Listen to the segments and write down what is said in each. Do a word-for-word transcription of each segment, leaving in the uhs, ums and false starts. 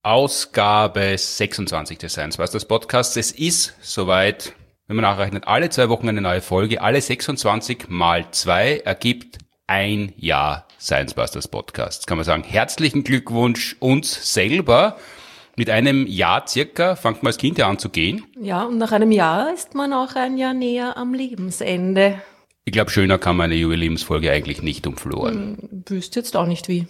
Ausgabe sechsundzwanzig des Science Busters Podcasts. Es ist soweit, wenn man nachrechnet, alle zwei Wochen eine neue Folge. Alle sechsundzwanzig mal zwei ergibt ein Jahr Science Busters Podcasts. Kann man sagen, herzlichen Glückwunsch uns selber. Mit einem Jahr circa fängt man als Kind ja an zu gehen. Ja, und nach einem Jahr ist man auch ein Jahr näher am Lebensende. Ich glaube, schöner kann man eine Jubiläumsfolge eigentlich nicht umfloren. Hm, wüsste jetzt auch nicht wie.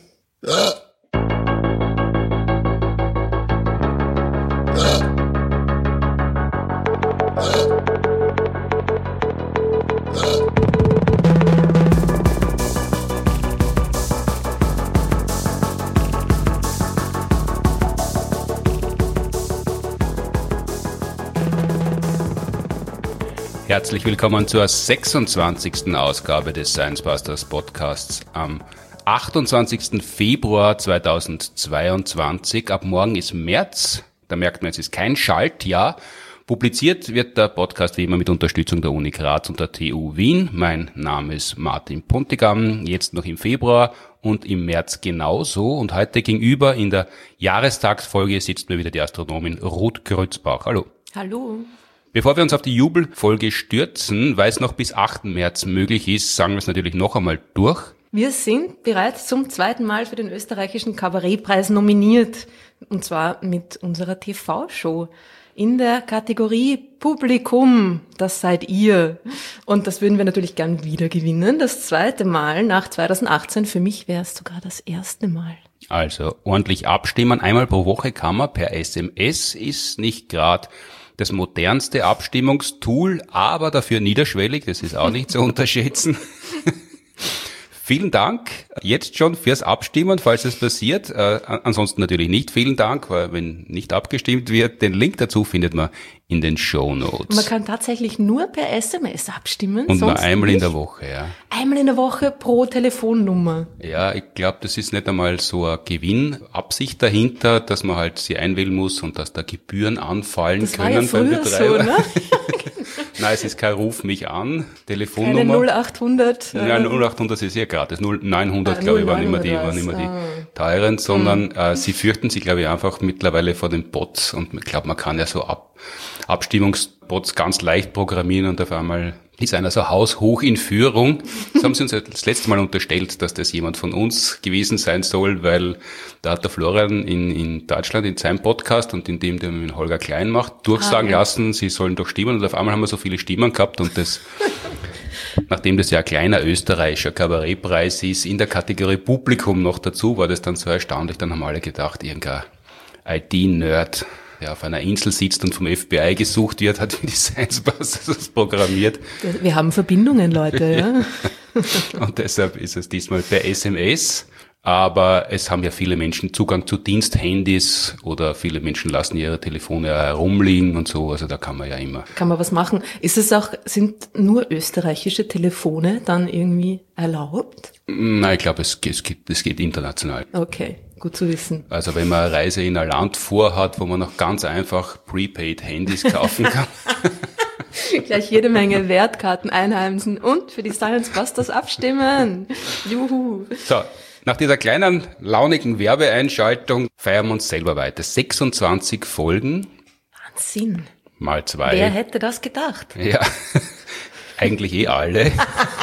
Herzlich willkommen zur sechsundzwanzigsten Ausgabe des Science Busters Podcasts am achtundzwanzigsten Februar zweitausendzweiundzwanzig. Ab morgen ist März, da merkt man, es ist kein Schaltjahr. Publiziert wird der Podcast wie immer mit Unterstützung der Uni Graz und der T U Wien. Mein Name ist Martin Puntigam, jetzt noch im Februar und im März genauso. Und heute gegenüber in der Jahrestagsfolge sitzt mir wieder die Astronomin Ruth Grützbach. Hallo. Hallo. Bevor wir uns auf die Jubelfolge stürzen, weil es noch bis achten März möglich ist, sagen wir es natürlich noch einmal durch. Wir sind bereits zum zweiten Mal für den österreichischen Kabarettpreis nominiert. Und zwar mit unserer T V-Show in der Kategorie Publikum. Das seid ihr. Und das würden wir natürlich gern wieder gewinnen. Das zweite Mal nach zweitausendachtzehn. Für mich wäre es sogar das erste Mal. Also ordentlich abstimmen. Einmal pro Woche kann man per S M S. Ist nicht gerade das modernste Abstimmungstool, aber dafür niederschwellig, das ist auch nicht zu unterschätzen. Vielen Dank jetzt schon fürs Abstimmen, falls es passiert. Äh, ansonsten natürlich nicht. Vielen Dank, weil wenn nicht abgestimmt wird, den Link dazu findet man in den Shownotes. Man kann tatsächlich nur per S M S abstimmen. Und nur sonst einmal nicht. in der Woche, ja. Einmal in der Woche pro Telefonnummer. Ja, ich glaube, das ist nicht einmal so eine Gewinnabsicht dahinter, dass man halt sie einwählen muss und dass da Gebühren anfallen das können war ja beim früher Betreiber. so, ne? Nein, es ist kein Ruf mich an, Telefonnummer. Keine null acht-hundert. Ja, null achthundert ist ja gratis. null neunhundert, Ah, glaube ich, waren immer die, neunhundert waren immer die ah. teuren, sondern mhm. äh, sie fürchten sich, glaube ich, einfach mittlerweile vor den Bots und ich glaube, man kann ja so Ab Abstimmungsbots ganz leicht programmieren und auf einmal ist einer so haushoch in Führung. Das haben sie uns das letzte Mal unterstellt, dass das jemand von uns gewesen sein soll, weil da hat der Florian in, in Deutschland in seinem Podcast und in dem, der mit Holger Klein macht, durchsagen ah, ja. lassen, sie sollen doch stimmen und auf einmal haben wir so viele Stimmen gehabt und das, nachdem das ja ein kleiner österreichischer Kabarettpreis ist, in der Kategorie Publikum noch dazu, war das dann so erstaunlich, dann haben alle gedacht, irgendein I T-Nerd, der auf einer Insel sitzt und vom F B I gesucht wird, hat die Science Busters programmiert. Wir haben Verbindungen, Leute, ja. Und deshalb ist es diesmal per S M S. Aber es haben ja viele Menschen Zugang zu Diensthandys oder viele Menschen lassen ihre Telefone herumliegen und so. Also da kann man ja immer. Kann man was machen. Ist es auch, sind nur österreichische Telefone dann irgendwie erlaubt? Nein, ich glaube, es, es, geht, es geht international. Okay. Gut zu wissen. Also wenn man eine Reise in ein Land vorhat, wo man noch ganz einfach Prepaid-Handys kaufen kann. Gleich jede Menge Wertkarten einheimsen und für die Science Busters abstimmen. Juhu. So, nach dieser kleinen, launigen Werbeeinschaltung feiern wir uns selber weiter. sechsundzwanzig Folgen. Wahnsinn. Mal zwei. Wer hätte das gedacht? Ja, eigentlich eh alle.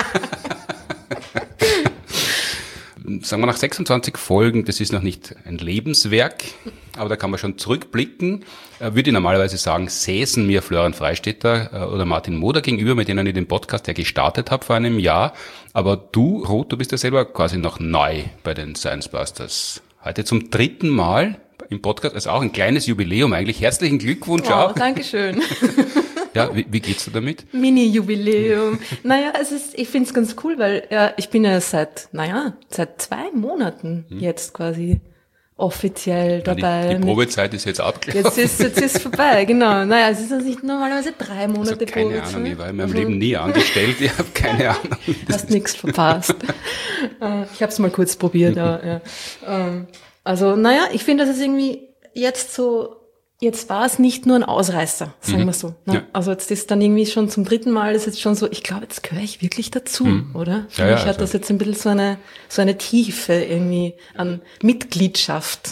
Sagen wir nach sechsundzwanzig Folgen, das ist noch nicht ein Lebenswerk, aber da kann man schon zurückblicken. Würde ich normalerweise sagen, säßen mir Florian Freistetter oder Martin Moder gegenüber, mit denen ich den Podcast ja gestartet habe vor einem Jahr. Aber du, Ruth, du bist ja selber quasi noch neu bei den Science Busters. Heute zum dritten Mal im Podcast, also auch ein kleines Jubiläum eigentlich. Herzlichen Glückwunsch oh, auch. Dankeschön. Ja, wie, wie geht's dir damit? Mini-Jubiläum. Naja, es ist, ich find's ganz cool, weil ja, ich bin ja seit, naja, seit zwei Monaten hm. jetzt quasi offiziell dabei. Ja, die, die Probezeit ist jetzt abgelaufen. Jetzt ist jetzt ist vorbei, genau. Naja, es ist also nicht normalerweise drei Monate also keine Probezeit. Ahnung, ich war in meinem also, Leben nie angestellt, ich habe keine Ahnung. Hast nichts verpasst. Ich habe es mal kurz probiert, aber ja. Also, naja, ich finde, das ist irgendwie jetzt so, jetzt war es nicht nur ein Ausreißer, sagen mhm. wir so. Ne? Ja. Also jetzt ist dann irgendwie schon zum dritten Mal, ist jetzt schon so, ich glaube, jetzt gehöre ich wirklich dazu, mhm. oder? Für ja, mich ja, hat also. das jetzt ein bisschen so eine, so eine Tiefe irgendwie an Mitgliedschaft.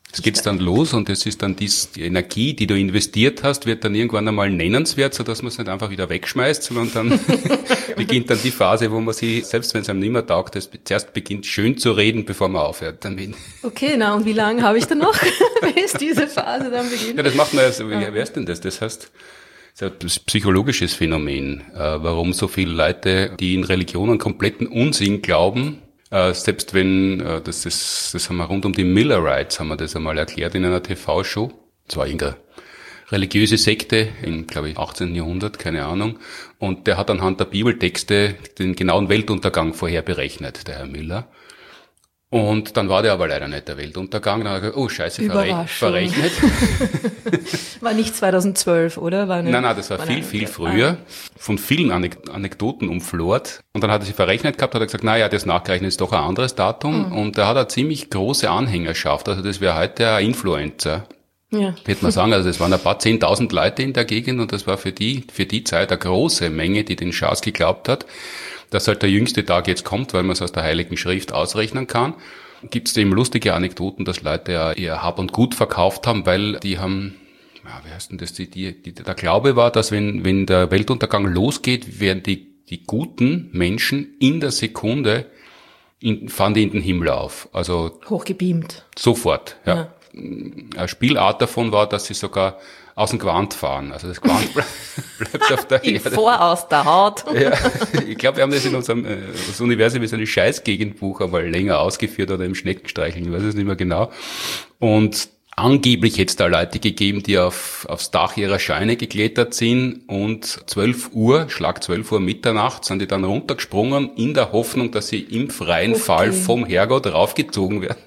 Es geht's dann los und es ist dann dies, die Energie, die du investiert hast, wird dann irgendwann einmal nennenswert, sodass man es nicht einfach wieder wegschmeißt, sondern dann beginnt dann die Phase, wo man sie, selbst wenn es einem nicht mehr taugt, das zuerst beginnt schön zu reden, bevor man aufhört damit. Okay, na und wie lange habe ich dann noch, bis diese Phase dann beginnt? Ja, das macht man ja, so, wie wer ist denn das? Das heißt, das ist ein psychologisches Phänomen, äh, warum so viele Leute, die in Religionen kompletten Unsinn glauben, äh, selbst wenn, äh, das, das, das haben wir rund um die Millerites, haben wir das einmal erklärt in einer T V-Show, das war irgendeine religiöse Sekte im, glaube ich, achtzehnten Jahrhundert, keine Ahnung, und der hat anhand der Bibeltexte den genauen Weltuntergang vorher berechnet, der Herr Müller. Und dann war der aber leider nicht der Weltuntergang. Dann hat er gesagt, oh scheiße, verre- verrechnet. War nicht zweitausendzwölf, oder? War nicht, nein, nein, das war, war viel, viel früher. Von vielen Anek- Anekdoten umflort. Und dann hat er sich verrechnet gehabt, hat er gesagt, naja, das nachgerechnet ist doch ein anderes Datum. Mhm. Und da hat er ziemlich große Anhängerschaft. Also das wäre heute ein Influencer. Ja. Wird man sagen, also das waren ein paar zehntausend Leute in der Gegend und das war für die, für die Zeit eine große Menge, die den Schaß geglaubt hat, dass halt der jüngste Tag jetzt kommt, weil man es aus der Heiligen Schrift ausrechnen kann. Gibt es eben lustige Anekdoten, dass Leute ja ihr Hab und Gut verkauft haben, weil die haben, ja, wie heißt denn das, die, die, die, der Glaube war, dass wenn, wenn der Weltuntergang losgeht, werden die, die guten Menschen in der Sekunde, in, fahren die in den Himmel auf. Also hochgebeamt. Sofort, ja. ja. Eine Spielart davon war, dass sie sogar aus dem Gewand fahren. Also das Gewand bleibt auf der Erde. Vor aus der Haut. Ja, ich glaube, wir haben das in unserem äh, das Universum ist ein Scheißgegenbuch einmal länger ausgeführt oder im Schneckenstreicheln, ich weiß es nicht mehr genau. Und angeblich hätte es da Leute gegeben, die auf aufs Dach ihrer Scheune geklettert sind und zwölf Uhr, Schlag zwölf Uhr Mitternacht, sind die dann runtergesprungen in der Hoffnung, dass sie im freien okay. Fall vom Herrgott raufgezogen werden.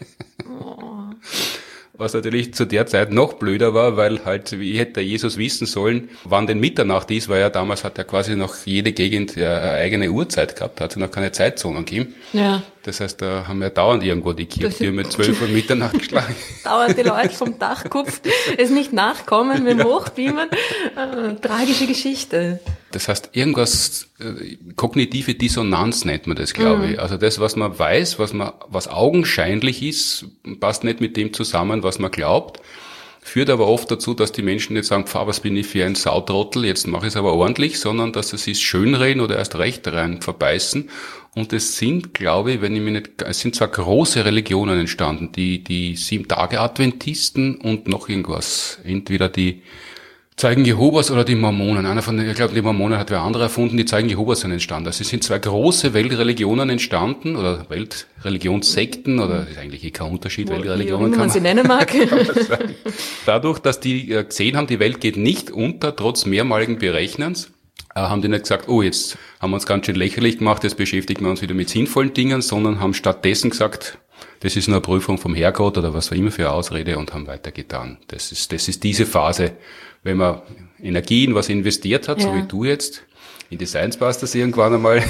Was natürlich zu der Zeit noch blöder war, weil halt, wie hätte Jesus wissen sollen, wann denn Mitternacht ist, weil ja damals hat ja quasi noch jede Gegend eine eigene Uhrzeit gehabt, hat es noch keine Zeitzonen gegeben. Ja. Das heißt, da haben wir dauernd irgendwo die Kirchtür mit zwölf Uhr Mitternacht geschlagen. Dauernd die Leute vom Dachkopf es nicht nachkommen mit dem ja. Hochbeamen. Äh, tragische Geschichte. Das heißt, irgendwas, äh, kognitive Dissonanz nennt man das, glaube mhm. ich. Also das, was man weiß, was man, was augenscheinlich ist, passt nicht mit dem zusammen, was man glaubt. Führt aber oft dazu, dass die Menschen nicht sagen, pf, was bin ich für ein Sautrottel, jetzt mache ich es aber ordentlich, sondern dass sie es schönreden oder erst recht rein verbeißen. Und es sind, glaube ich, wenn ich mich nicht, es sind zwar große Religionen entstanden, die, die Sieben-Tage-Adventisten und noch irgendwas, entweder die Zeugen Jehovas oder die Mormonen. Einer von den, ich glaube, die Mormonen hat wer andere erfunden, die Zeugen Jehovas sind entstanden. Also es sind zwei große Weltreligionen entstanden, oder Weltreligionssekten, oder ist eigentlich kein Unterschied, Wo, Weltreligionen wie man sie nennen mag. Dadurch, dass die gesehen haben, die Welt geht nicht unter, trotz mehrmaligen Berechnens, haben die nicht gesagt, oh, jetzt haben wir uns ganz schön lächerlich gemacht, jetzt beschäftigen wir uns wieder mit sinnvollen Dingen, sondern haben stattdessen gesagt, das ist nur eine Prüfung vom Herrgott oder was auch immer für eine Ausrede und haben weitergetan. Das ist, das ist diese Phase, wenn man Energie in was investiert hat, ja. so wie du jetzt, in die Science Busters irgendwann einmal,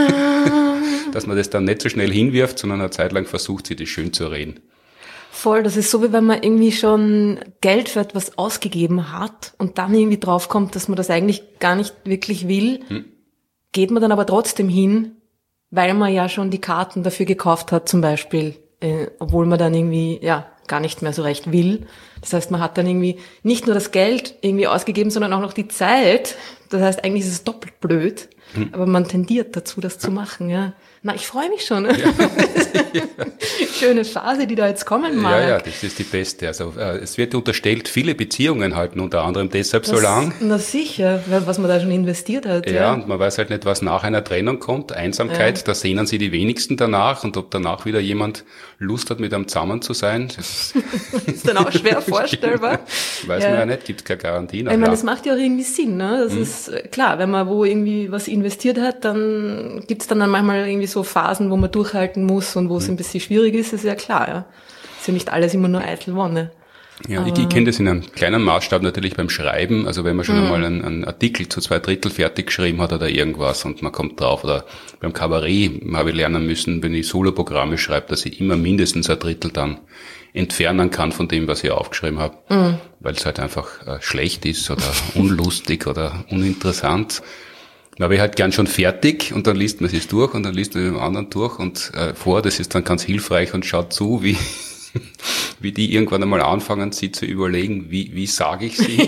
dass man das dann nicht so schnell hinwirft, sondern eine Zeit lang versucht, sich das schön zu reden. Voll, das ist so, wie wenn man irgendwie schon Geld für etwas ausgegeben hat und dann irgendwie draufkommt, dass man das eigentlich gar nicht wirklich will, hm. geht man dann aber trotzdem hin, weil man ja schon die Karten dafür gekauft hat, zum Beispiel, äh, obwohl man dann irgendwie, ja, gar nicht mehr so recht will. Das heißt, man hat dann irgendwie nicht nur das Geld irgendwie ausgegeben, sondern auch noch die Zeit. Das heißt, eigentlich ist es doppelt blöd, hm. aber man tendiert dazu, das zu machen, ja. Na, ich freue mich schon. Ja. Schöne Phase, die da jetzt kommen mag. Ja, ja, das ist die beste. Also äh, es wird unterstellt, viele Beziehungen halten unter anderem deshalb das, so lang. Na sicher, was man da schon investiert hat. Ja, ja, und man weiß halt nicht, was nach einer Trennung kommt. Einsamkeit, ja. da sehnen sie die wenigsten danach. Und ob danach wieder jemand Lust hat, mit einem zusammen zu sein, das ist dann auch schwer vorstellbar. Weiß ja. man ja nicht, gibt keine Garantie. Ich meine, das macht ja auch irgendwie Sinn. Ne? Das hm. ist klar, wenn man wo irgendwie was investiert hat, dann gibt's dann, dann manchmal irgendwie so Phasen, wo man durchhalten muss und wo es hm. ein bisschen schwierig ist, ist ja klar. Ja. Ist ja nicht alles immer nur eitel Wonne. Ja, aber ich, ich kenne das in einem kleinen Maßstab natürlich beim Schreiben, also wenn man schon mhm. einmal einen, einen Artikel zu zwei Drittel fertig geschrieben hat oder irgendwas und man kommt drauf, oder beim Kabarett habe ich lernen müssen, wenn ich Soloprogramme schreibe, dass ich immer mindestens ein Drittel dann entfernen kann von dem, was ich aufgeschrieben habe, mhm. weil es halt einfach äh, schlecht ist oder unlustig oder uninteressant. Dann habe ich halt gern schon fertig und dann liest man es durch und dann liest man es mit dem anderen durch und äh, vor, das ist dann ganz hilfreich und schaut zu, wie wie die irgendwann einmal anfangen, sie zu überlegen, wie, wie sage ich sie?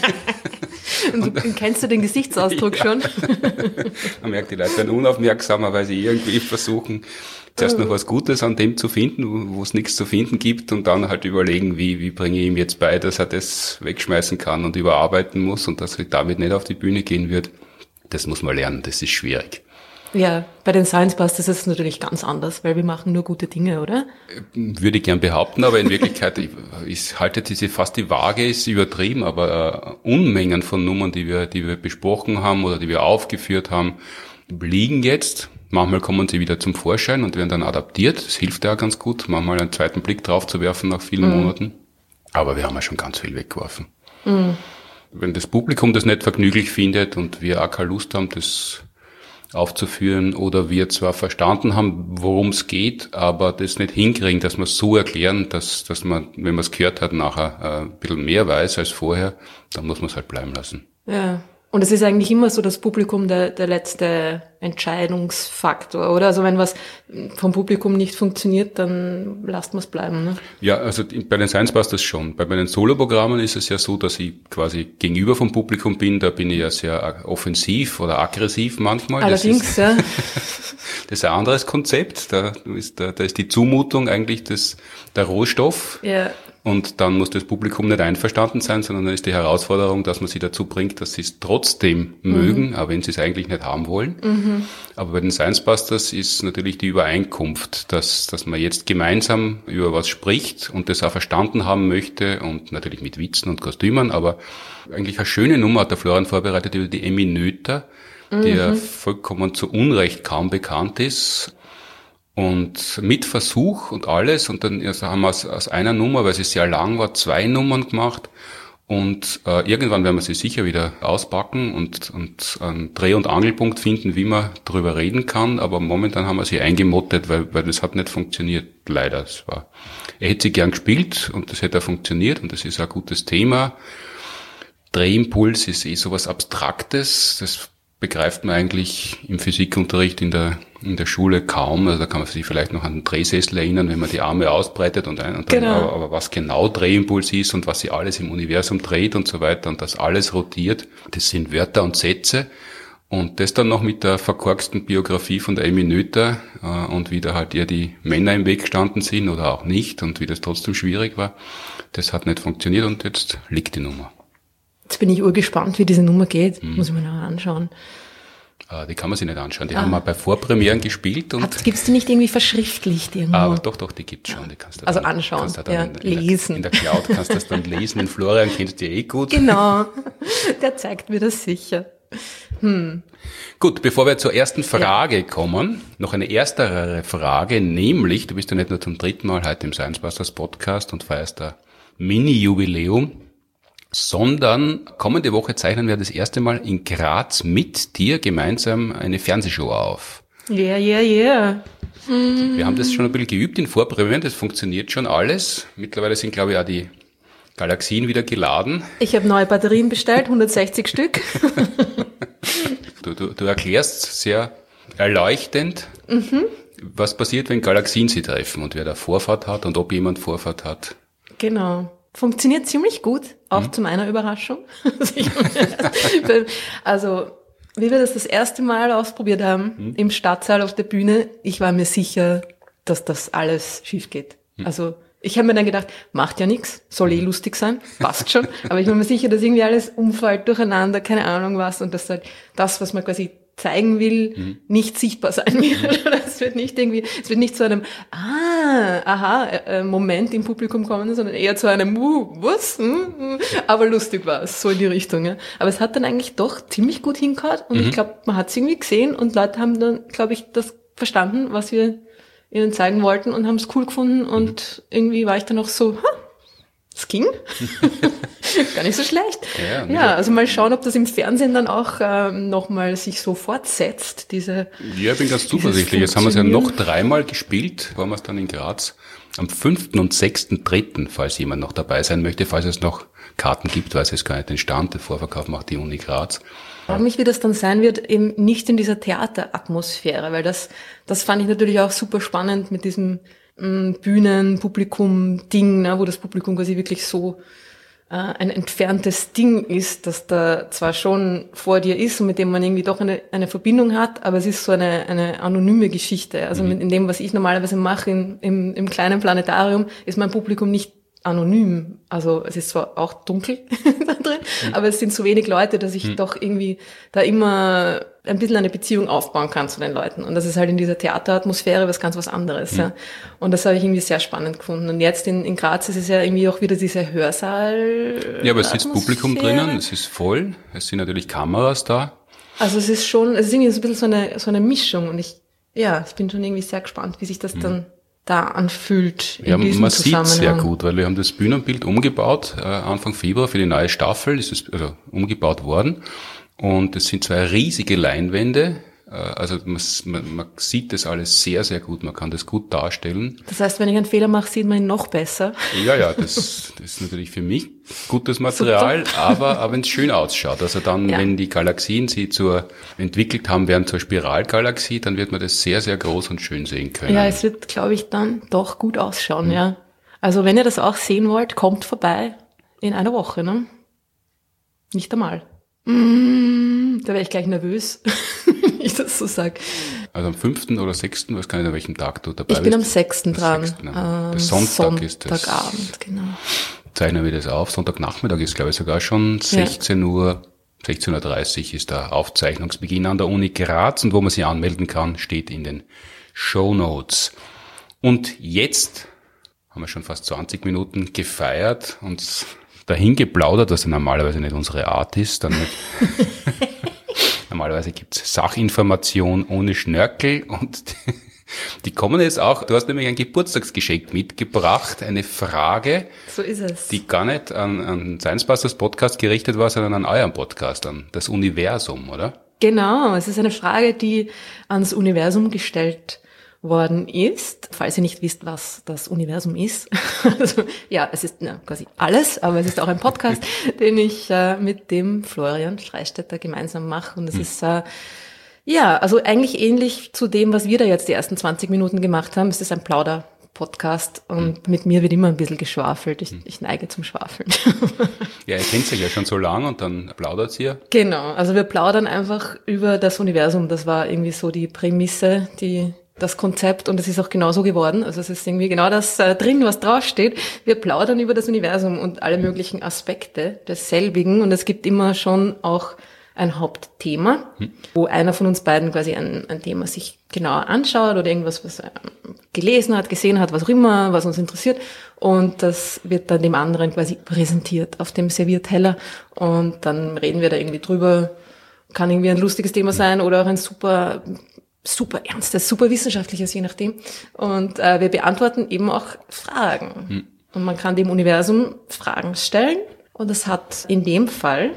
Und du, kennst du den Gesichtsausdruck ja. schon? Man merkt, die Leute werden unaufmerksamer, weil sie irgendwie versuchen, zuerst noch was Gutes an dem zu finden, wo es nichts zu finden gibt und dann halt überlegen, wie, wie bringe ich ihm jetzt bei, dass er das wegschmeißen kann und überarbeiten muss und dass er damit nicht auf die Bühne gehen wird. Das muss man lernen, das ist schwierig. Ja, bei den Science Busters ist es natürlich ganz anders, weil wir machen nur gute Dinge, oder? Würde ich gern behaupten, aber in Wirklichkeit, ich, ich halte diese fast die Waage ist übertrieben, aber äh, Unmengen von Nummern, die wir, die wir besprochen haben oder die wir aufgeführt haben, liegen jetzt. Manchmal kommen sie wieder zum Vorschein und werden dann adaptiert. Das hilft ja ganz gut, manchmal einen zweiten Blick drauf zu werfen nach vielen mhm. Monaten. Aber wir haben ja schon ganz viel weggeworfen. Mhm. Wenn das Publikum das nicht vergnüglich findet und wir auch keine Lust haben, das aufzuführen oder wir zwar verstanden haben, worum es geht, aber das nicht hinkriegen, dass wir es so erklären, dass, dass man, wenn man es gehört hat, nachher äh, ein bisschen mehr weiß als vorher, dann muss man es halt bleiben lassen. Ja. Und es ist eigentlich immer so das Publikum der, der letzte Entscheidungsfaktor, oder? Also wenn was vom Publikum nicht funktioniert, dann lasst man es bleiben, ne? Ja, also bei den Science Busters schon. Bei meinen Soloprogrammen ist es ja so, dass ich quasi gegenüber vom Publikum bin, da bin ich ja sehr offensiv oder aggressiv manchmal. Allerdings, das ist, ja. Das ist ein anderes Konzept. Da ist, da, da ist die Zumutung eigentlich das, der Rohstoff. Ja. Und dann muss das Publikum nicht einverstanden sein, sondern dann ist die Herausforderung, dass man sie dazu bringt, dass sie es trotzdem mhm. mögen, auch wenn sie es eigentlich nicht haben wollen. Mhm. Aber bei den Science Busters ist natürlich die Übereinkunft, dass, dass man jetzt gemeinsam über was spricht und das auch verstanden haben möchte und natürlich mit Witzen und Kostümen, aber eigentlich eine schöne Nummer hat der Florian vorbereitet über die Emmy Noether, mhm. die ja vollkommen zu Unrecht kaum bekannt ist. Und mit Versuch und alles, und dann also haben wir aus, aus einer Nummer, weil sie sehr lang war, zwei Nummern gemacht. Und äh, irgendwann werden wir sie sicher wieder auspacken und, und einen Dreh- und Angelpunkt finden, wie man drüber reden kann. Aber momentan haben wir sie eingemottet, weil, weil das hat nicht funktioniert, leider. Es war, er hätte sie gern gespielt und das hätte auch funktioniert und das ist ein gutes Thema. Drehimpuls ist eh sowas Abstraktes, das begreift man eigentlich im Physikunterricht in der in der Schule kaum. Also da kann man sich vielleicht noch an den Drehsessel erinnern, wenn man die Arme ausbreitet und, ein, und dann, genau. aber, aber was genau Drehimpuls ist und was sich alles im Universum dreht und so weiter und das alles rotiert, das sind Wörter und Sätze. Und das dann noch mit der verkorksten Biografie von der Emmy Noether äh, und wie da halt ihr die Männer im Weg gestanden sind oder auch nicht und wie das trotzdem schwierig war, das hat nicht funktioniert und jetzt liegt die Nummer. Jetzt bin ich urgespannt, wie diese Nummer geht. Hm. Muss ich mir noch anschauen. Äh, die kann man sich nicht anschauen. Die ah. haben wir bei Vorpremieren gespielt. Und gibt's die nicht irgendwie verschriftlicht irgendwo? Ah, doch, doch, die gibt's schon. Die kannst du also dann, anschauen, kannst du dann ja, in, in lesen. Der, in der Cloud kannst du das dann lesen. Den Florian kennst du eh gut. Genau, der zeigt mir das sicher. Hm. Gut, bevor wir zur ersten Frage ja. kommen, noch eine erstere Frage, nämlich, du bist ja nicht nur zum dritten Mal heute im Science Busters Podcast und feierst ein Mini-Jubiläum, sondern kommende Woche zeichnen wir das erste Mal in Graz mit dir gemeinsam eine Fernsehshow auf. Ja, ja, ja. Wir haben das schon ein bisschen geübt in Vorpremieren, das funktioniert schon alles. Mittlerweile sind, glaube ich, auch die Galaxien wieder geladen. Ich habe neue Batterien bestellt, hundertsechzig Stück. Du, du, du erklärst sehr erleuchtend, mhm. was passiert, wenn Galaxien sie treffen und wer da Vorfahrt hat und ob jemand Vorfahrt hat. Genau. Funktioniert ziemlich gut, auch mhm. zu meiner Überraschung. Also, wie wir das das erste Mal ausprobiert haben, mhm. im Stadtsaal auf der Bühne, ich war mir sicher, dass das alles schief geht. Mhm. Also, ich habe mir dann gedacht, macht ja nichts, soll eh lustig sein, passt schon. Aber ich war mir sicher, dass irgendwie alles umfällt, durcheinander, keine Ahnung was, und dass halt das, was man quasi zeigen will, mhm. nicht sichtbar sein wird. Es wird nicht irgendwie, es wird nicht zu einem ah, aha, äh, Moment im Publikum kommen, sondern eher zu einem uh, was? Hm, aber lustig war es, so in die Richtung. Ja. Aber es hat dann eigentlich doch ziemlich gut hingehauen und mhm. ich glaube, man hat es irgendwie gesehen und Leute haben dann, glaube ich, das verstanden, was wir ihnen zeigen wollten und haben es cool gefunden und mhm. irgendwie war ich dann auch so, ha, es ging. Gar nicht so schlecht. Ja, ja, also mal schauen, ob das im Fernsehen dann auch ähm, nochmal sich so fortsetzt, diese. Ja, ich bin ganz zuversichtlich. Jetzt haben wir es ja noch dreimal gespielt, wollen wir es dann in Graz am fünften und sechsten dritten, falls jemand noch dabei sein möchte, falls es noch Karten gibt, weiß es gar nicht den Stand, der Vorverkauf macht die Uni Graz. Ich frage mich, wie das dann sein wird, eben nicht in dieser Theateratmosphäre, weil das, das fand ich natürlich auch super spannend mit diesem Bühnen-Publikum-Ding, ne, wo das Publikum quasi wirklich so äh, ein entferntes Ding ist, das da zwar schon vor dir ist und mit dem man irgendwie doch eine, eine Verbindung hat, aber es ist so eine, eine anonyme Geschichte. Also Mhm. mit, in dem, was ich normalerweise mache in, im, im kleinen Planetarium, ist mein Publikum nicht anonym. Also es ist zwar auch dunkel da drin, mhm. aber es sind so wenig Leute, dass ich mhm. doch irgendwie da immer ein bisschen eine Beziehung aufbauen kann zu den Leuten. Und das ist halt in dieser Theateratmosphäre was ganz was anderes. Mhm. Ja. Und das habe ich irgendwie sehr spannend gefunden. Und jetzt in, in Graz ist es ja irgendwie auch wieder dieser Hörsaal. Ja, aber es ist Publikum drinnen, es ist voll, es sind natürlich Kameras da. Also es ist schon, es ist irgendwie so ein bisschen so eine, so eine Mischung. Und ich, ja, ich bin schon irgendwie sehr gespannt, wie sich das mhm. dann da anfühlt in ja, diesem man sieht es sehr Zusammenhang. gut, weil wir haben das Bühnenbild umgebaut, äh, Anfang Februar für die neue Staffel ist es also umgebaut worden und es sind zwei riesige Leinwände, äh, also man, man, man sieht das alles sehr, sehr gut, man kann das gut darstellen. Das heißt, wenn ich einen Fehler mache, sieht man ihn noch besser? Ja, ja, das, das ist natürlich für mich gutes Material, Super. aber, aber wenn es schön ausschaut, also dann, ja. wenn die Galaxien sie zur, entwickelt haben werden zur Spiralgalaxie, dann wird man das sehr, sehr groß und schön sehen können. Ja, es wird, glaube ich, dann doch gut ausschauen, mhm. ja. Also wenn ihr das auch sehen wollt, kommt vorbei in einer Woche, ne? Nicht einmal. Mm, da wäre ich gleich nervös, wenn ich das so sage. Also am fünften oder sechsten, weiß gar nicht, an welchem Tag du dabei bist. Ich bin am sechsten dran. sechsten Ähm, Sonntag ist das. Sonntagabend, genau. Zeichnen wir das auf. Sonntagnachmittag ist, glaube ich, sogar schon sechzehn Uhr, sechzehn Uhr dreißig ist der Aufzeichnungsbeginn an der Uni Graz und wo man sich anmelden kann, steht in den Shownotes. Und jetzt haben wir schon fast zwanzig Minuten gefeiert und dahin geplaudert, was ja normalerweise nicht unsere Art ist. Dann nicht normalerweise gibt's Sachinformation ohne Schnörkel und die, die kommen jetzt auch. Du hast nämlich ein Geburtstagsgeschenk mitgebracht, eine Frage. So ist es. Die gar nicht an, an Science Busters Podcast gerichtet war, sondern an euren Podcast, an das Universum, oder? Genau, es ist eine Frage, die ans Universum gestellt worden ist. Falls ihr nicht wisst, was das Universum ist. Also, ja, es ist na, quasi alles, aber es ist auch ein Podcast, den ich äh, mit dem Florian Freistetter gemeinsam mache. Und es hm. ist, äh, ja, also eigentlich ähnlich zu dem, was wir da jetzt die ersten zwanzig Minuten gemacht haben. Es ist ein Plauder-Podcast und hm. mit mir wird immer ein bisschen geschwafelt. Ich, hm. ich neige zum Schwafeln. Ja, ihr kennt sich ja schon so lang und dann plaudert ihr. Genau, also wir plaudern einfach über das Universum. Das war irgendwie so die Prämisse, die das Konzept, und es ist auch genau so geworden. Also es ist irgendwie genau das äh, drin, was draufsteht. Wir plaudern über das Universum und alle möglichen Aspekte desselbigen, und es gibt immer schon auch ein Hauptthema, hm. wo einer von uns beiden quasi ein, ein Thema sich genauer anschaut oder irgendwas, was er gelesen hat, gesehen hat, was auch immer, was uns interessiert, und das wird dann dem anderen quasi präsentiert auf dem Servierteller, und dann reden wir da irgendwie drüber. Kann irgendwie ein lustiges Thema sein oder auch ein super super ernstes, super wissenschaftliches, je nachdem. Und äh, wir beantworten eben auch Fragen. Hm. Und man kann dem Universum Fragen stellen. Und das hat in dem Fall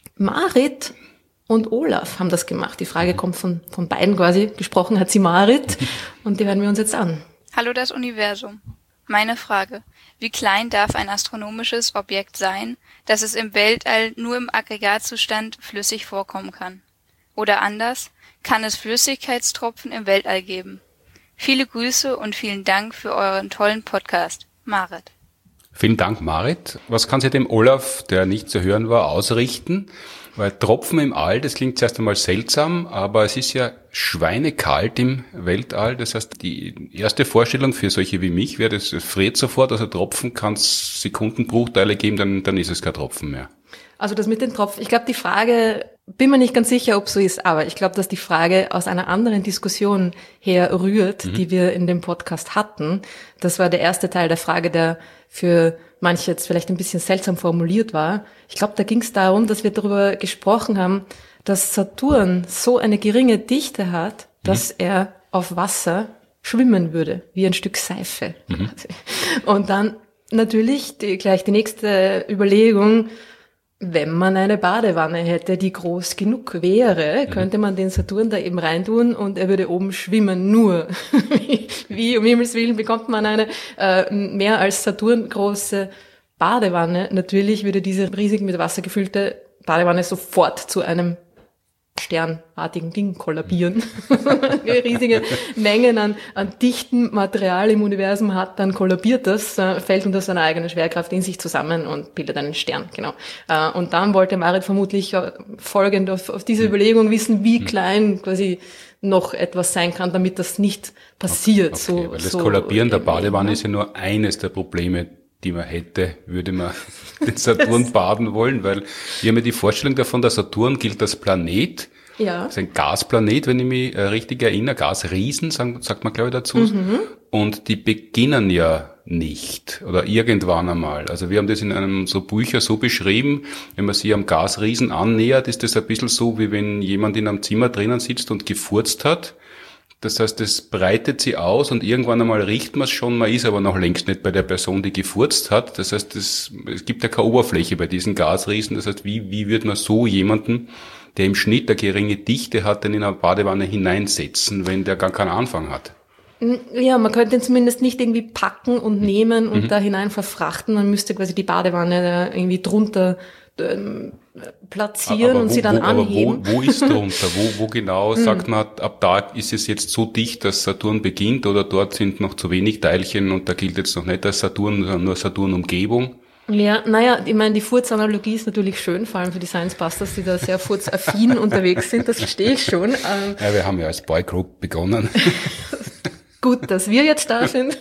Marit und Olaf haben das gemacht. Die Frage kommt von von beiden quasi. Gesprochen hat sie Marit. Und die hören wir uns jetzt an. Hallo das Universum. Meine Frage: Wie klein darf ein astronomisches Objekt sein, dass es im Weltall nur im Aggregatzustand flüssig vorkommen kann? Oder anders: Kann es Flüssigkeitstropfen im Weltall geben? Viele Grüße und vielen Dank für euren tollen Podcast. Marit. Vielen Dank, Marit. Was kann sich dem Olaf, der nicht zu hören war, ausrichten? Weil Tropfen im All, das klingt zuerst einmal seltsam, aber es ist ja schweinekalt im Weltall. Das heißt, die erste Vorstellung für solche wie mich wäre, das friert sofort, also Tropfen kann es Sekundenbruchteile geben, dann, dann ist es kein Tropfen mehr. Also das mit den Tropfen, ich glaube, die Frage, bin mir nicht ganz sicher, ob so ist, aber ich glaube, dass die Frage aus einer anderen Diskussion herrührt, mhm. die wir in dem Podcast hatten. Das war der erste Teil der Frage, der für manche jetzt vielleicht ein bisschen seltsam formuliert war. Ich glaube, da ging es darum, dass wir darüber gesprochen haben, dass Saturn so eine geringe Dichte hat, dass mhm. er auf Wasser schwimmen würde, wie ein Stück Seife. Mhm. Und dann natürlich die, gleich die nächste Überlegung: Wenn man eine Badewanne hätte, die groß genug wäre, könnte man den Saturn da eben reintun und er würde oben schwimmen. Nur, wie, wie um Himmels Willen bekommt man eine äh, mehr als Saturn große Badewanne? Natürlich würde diese riesig mit Wasser gefüllte Badewanne sofort zu einem sternartigen Dingen kollabieren, riesige Mengen an, an dichtem Material im Universum hat, dann kollabiert das, äh, fällt unter seiner eigenen Schwerkraft in sich zusammen und bildet einen Stern, genau. Äh, und dann wollte Marit vermutlich äh, folgend auf, auf diese Überlegung wissen, wie klein quasi noch etwas sein kann, damit das nicht passiert. Okay, so, weil das so Kollabieren der irgendwie, Badewanne ne? ist ja nur eines der Probleme, die man hätte, würde man den Saturn baden wollen, weil wir haben ja die Vorstellung davon, der Saturn gilt als Planet. Ja. Das ist ein Gasplanet, wenn ich mich äh, richtig erinnere, Gasriesen, sagt, sagt man glaube ich dazu. Mhm. Und die beginnen ja nicht oder irgendwann einmal. Also wir haben das in einem so Bücher so beschrieben, wenn man sich am Gasriesen annähert, ist das ein bisschen so, wie wenn jemand in einem Zimmer drinnen sitzt und gefurzt hat. Das heißt, das breitet sie aus und irgendwann einmal riecht man es schon, man ist aber noch längst nicht bei der Person, die gefurzt hat. Das heißt, das, es gibt ja keine Oberfläche bei diesen Gasriesen. Das heißt, wie, wie wird man so jemanden, der im Schnitt eine geringe Dichte hat, denn in eine Badewanne hineinsetzen, wenn der gar keinen Anfang hat? Ja, man könnte ihn zumindest nicht irgendwie packen und nehmen und mhm. da hinein verfrachten. Man müsste quasi die Badewanne da irgendwie drunter ähm, platzieren aber und wo, sie dann wo, anheben. Aber wo, wo ist drunter? Wo, wo genau sagt man, ab da ist es jetzt so dicht, dass Saturn beginnt oder dort sind noch zu wenig Teilchen und da gilt jetzt noch nicht als Saturn, sondern nur Saturn-Umgebung? Ja, naja, ich meine, die Furzanalogie ist natürlich schön, vor allem für die Science-Busters, die da sehr furzaffin unterwegs sind, das verstehe ich schon. Ähm, ja, wir haben ja als Boygroup begonnen. Gut, dass wir jetzt da sind.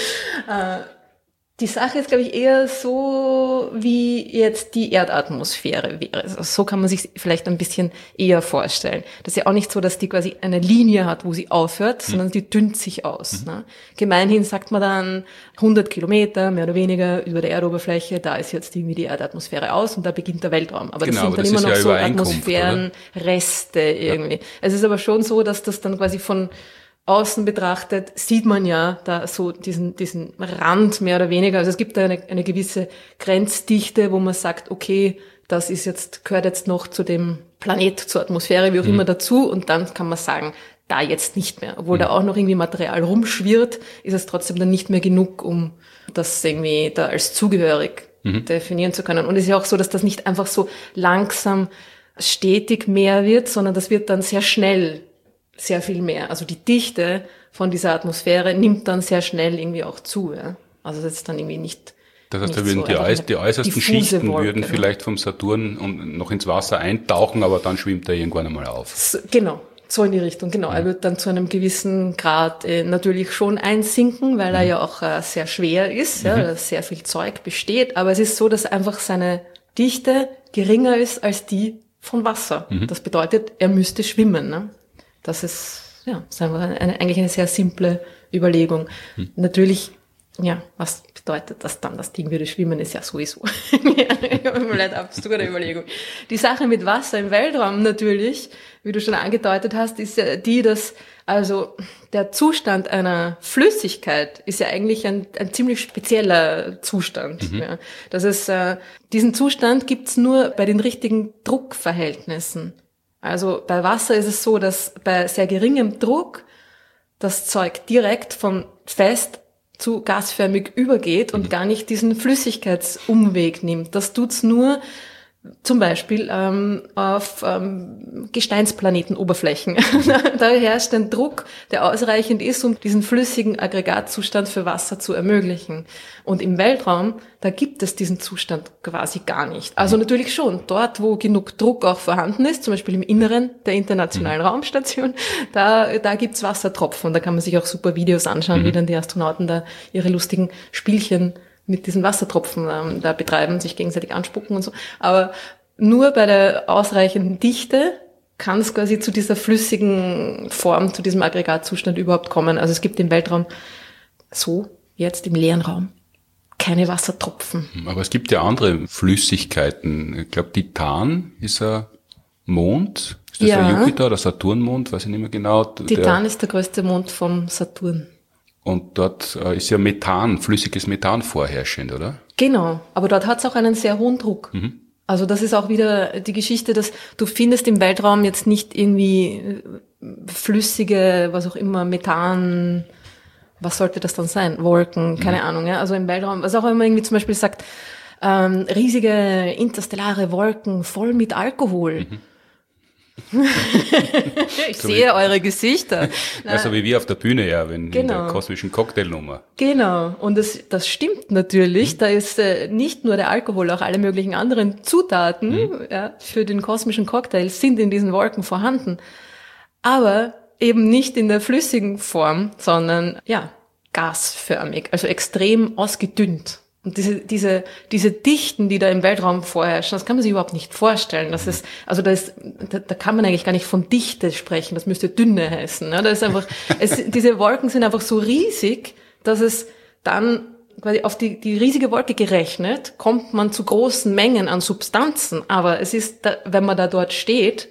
Die Sache ist, glaube ich, eher so, wie jetzt die Erdatmosphäre wäre. Also so kann man sich vielleicht ein bisschen eher vorstellen. Das ist ja auch nicht so, dass die quasi eine Linie hat, wo sie aufhört, mhm. sondern die dünnt sich aus. Mhm. Ne? Gemeinhin sagt man dann hundert Kilometer, mehr oder weniger, über der Erdoberfläche, da ist jetzt irgendwie die Erdatmosphäre aus und da beginnt der Weltraum. Aber genau, das sind dann immer noch so Atmosphärenreste irgendwie. Ja. Es ist aber schon so, dass das dann quasi von außen betrachtet, sieht man ja da so diesen, diesen Rand mehr oder weniger. Also es gibt da eine, eine gewisse Grenzdichte, wo man sagt, okay, das ist jetzt, gehört jetzt noch zu dem Planet, zur Atmosphäre, wie auch mhm. immer dazu. Und dann kann man sagen, da jetzt nicht mehr. Obwohl mhm. da auch noch irgendwie Material rumschwirrt, ist es trotzdem dann nicht mehr genug, um das irgendwie da als zugehörig mhm. definieren zu können. Und es ist ja auch so, dass das nicht einfach so langsam stetig mehr wird, sondern das wird dann sehr schnell sehr viel mehr. Also die Dichte von dieser Atmosphäre nimmt dann sehr schnell irgendwie auch zu. Ja? Also das ist dann irgendwie nicht. Das heißt, da würden so die, Eis, die äußersten Schichten Wolke, würden vielleicht vom Saturn noch ins Wasser eintauchen, aber dann schwimmt er irgendwann einmal auf. So, genau, so in die Richtung. Genau, ja. Er wird dann zu einem gewissen Grad äh, natürlich schon einsinken, weil mhm. er ja auch äh, sehr schwer ist, mhm. ja, dass sehr viel Zeug besteht. Aber es ist so, dass einfach seine Dichte geringer ist als die von Wasser. Mhm. Das bedeutet, er müsste schwimmen. Ne? Das ist, ja, das ist einfach eine, eigentlich eine sehr simple Überlegung. Hm. Natürlich, ja, was bedeutet das dann? Das Ding würde schwimmen, ist ja sowieso eine absurde Überlegung. Die Sache mit Wasser im Weltraum natürlich, wie du schon angedeutet hast, ist ja die, dass also der Zustand einer Flüssigkeit ist ja eigentlich ein, ein ziemlich spezieller Zustand. Mhm. Ja. Das ist, äh, diesen Zustand gibt's nur bei den richtigen Druckverhältnissen. Also bei Wasser ist es so, dass bei sehr geringem Druck das Zeug direkt von fest zu gasförmig übergeht und gar nicht diesen Flüssigkeitsumweg nimmt. Das tut's nur zum Beispiel ähm, auf ähm, Gesteinsplanetenoberflächen. Da herrscht ein Druck, der ausreichend ist, um diesen flüssigen Aggregatzustand für Wasser zu ermöglichen. Und im Weltraum, da gibt es diesen Zustand quasi gar nicht. Also natürlich schon, dort, wo genug Druck auch vorhanden ist, zum Beispiel im Inneren der Internationalen mhm. Raumstation, da, da gibt's Wassertropfen. Und da kann man sich auch super Videos anschauen, mhm. wie dann die Astronauten da ihre lustigen Spielchen mit diesen Wassertropfen ähm, da betreiben, sich gegenseitig anspucken und so. Aber nur bei der ausreichenden Dichte kann es quasi zu dieser flüssigen Form, zu diesem Aggregatzustand überhaupt kommen. Also es gibt im Weltraum so, jetzt im leeren Raum, keine Wassertropfen. Aber es gibt ja andere Flüssigkeiten. Ich glaube, Titan ist ein Mond. Ist das ja ein Jupiter oder Saturnmond? Weiß ich nicht mehr genau. Titan der, ist der größte Mond vom Saturn. Und dort äh, ist ja Methan, flüssiges Methan vorherrschend, oder? Genau, aber dort hat es auch einen sehr hohen Druck. Mhm. Also das ist auch wieder die Geschichte, dass du findest im Weltraum jetzt nicht irgendwie flüssige, was auch immer, Methan, was sollte das dann sein? Wolken, keine mhm. Ahnung. Ja? Also im Weltraum, was auch immer irgendwie zum Beispiel sagt, ähm, riesige interstellare Wolken voll mit Alkohol. Mhm. Ich so sehe wie, eure Gesichter. Also wie wir auf der Bühne, ja, wenn genau. in der kosmischen Cocktailnummer. Genau. Und das, das stimmt natürlich. Mhm. Da ist äh, nicht nur der Alkohol, auch alle möglichen anderen Zutaten mhm. ja, für den kosmischen Cocktail sind in diesen Wolken vorhanden. Aber eben nicht in der flüssigen Form, sondern ja gasförmig, also extrem ausgedünnt. Und diese, diese, diese Dichten, die da im Weltraum vorherrschen, das kann man sich überhaupt nicht vorstellen. Das ist, also da ist, da, da kann man eigentlich gar nicht von Dichte sprechen. Das müsste Dünne heißen. Ne? Da ist einfach, es, diese Wolken sind einfach so riesig, dass es dann quasi auf die, die riesige Wolke gerechnet, kommt man zu großen Mengen an Substanzen. Aber es ist, da, wenn man da dort steht,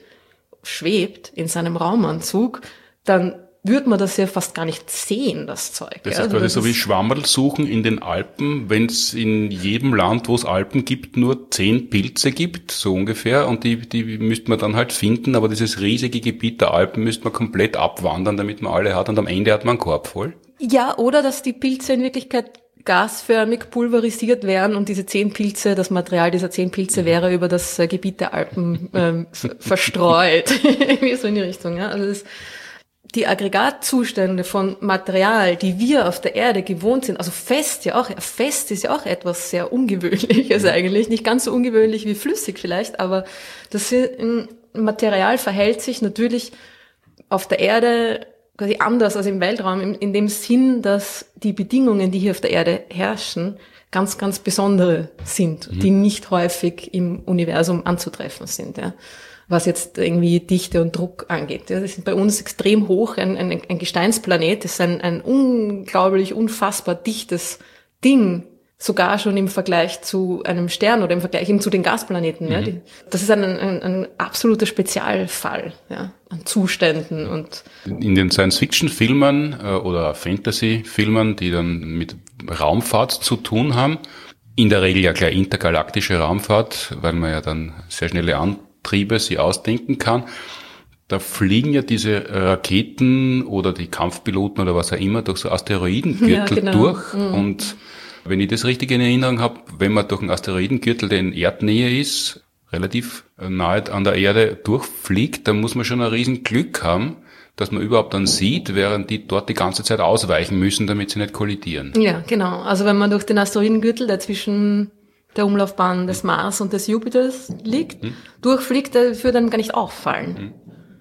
schwebt in seinem Raumanzug, dann würde man das ja fast gar nicht sehen, das Zeug. Das ja? ist also quasi das so wie Schwammerl suchen in den Alpen, wenn es in jedem Land, wo es Alpen gibt, nur zehn Pilze gibt, so ungefähr, und die die müsste man dann halt finden, aber dieses riesige Gebiet der Alpen müsste man komplett abwandern, damit man alle hat, und am Ende hat man einen Korb voll. Ja, oder dass die Pilze in Wirklichkeit gasförmig pulverisiert werden und diese zehn Pilze, das Material dieser zehn Pilze wäre über das äh, Gebiet der Alpen ähm, f- verstreut. Irgendwie so in die Richtung, ja. Also das die Aggregatzustände von Material, die wir auf der Erde gewohnt sind, also fest ja auch, fest ist ja auch etwas sehr Ungewöhnliches eigentlich, nicht ganz so ungewöhnlich wie flüssig vielleicht, aber das Material verhält sich natürlich auf der Erde quasi anders als im Weltraum, in, in dem Sinn, dass die Bedingungen, die hier auf der Erde herrschen, ganz, ganz besondere sind, mhm. die nicht häufig im Universum anzutreffen sind, ja. Was jetzt irgendwie Dichte und Druck angeht. Ja, das ist bei uns extrem hoch, ein, ein, ein Gesteinsplanet, das ist ein, ein unglaublich, unfassbar dichtes Ding, sogar schon im Vergleich zu einem Stern oder im Vergleich eben zu den Gasplaneten. Mhm. Ja, die, das ist ein, ein, ein absoluter Spezialfall, ja, an Zuständen. Und in den Science-Fiction-Filmen äh, oder Fantasy-Filmen, die dann mit Raumfahrt zu tun haben, in der Regel ja gleich intergalaktische Raumfahrt, weil man ja dann sehr schnelle An Triebe sie ausdenken kann. Da fliegen ja diese Raketen oder die Kampfpiloten oder was auch immer durch so Asteroidengürtel ja, genau. durch. Mhm. Und wenn ich das richtig in Erinnerung habe, wenn man durch einen Asteroidengürtel, der in Erdnähe ist, relativ nahe an der Erde durchfliegt, dann muss man schon ein riesen Glück haben, dass man überhaupt dann sieht, während die dort die ganze Zeit ausweichen müssen, damit sie nicht kollidieren. Ja, genau. Also wenn man durch den Asteroidengürtel, der zwischen der Umlaufbahn des Mars und des Jupiters liegt, hm. durchfliegt, der würde dann gar nicht auffallen. Hm.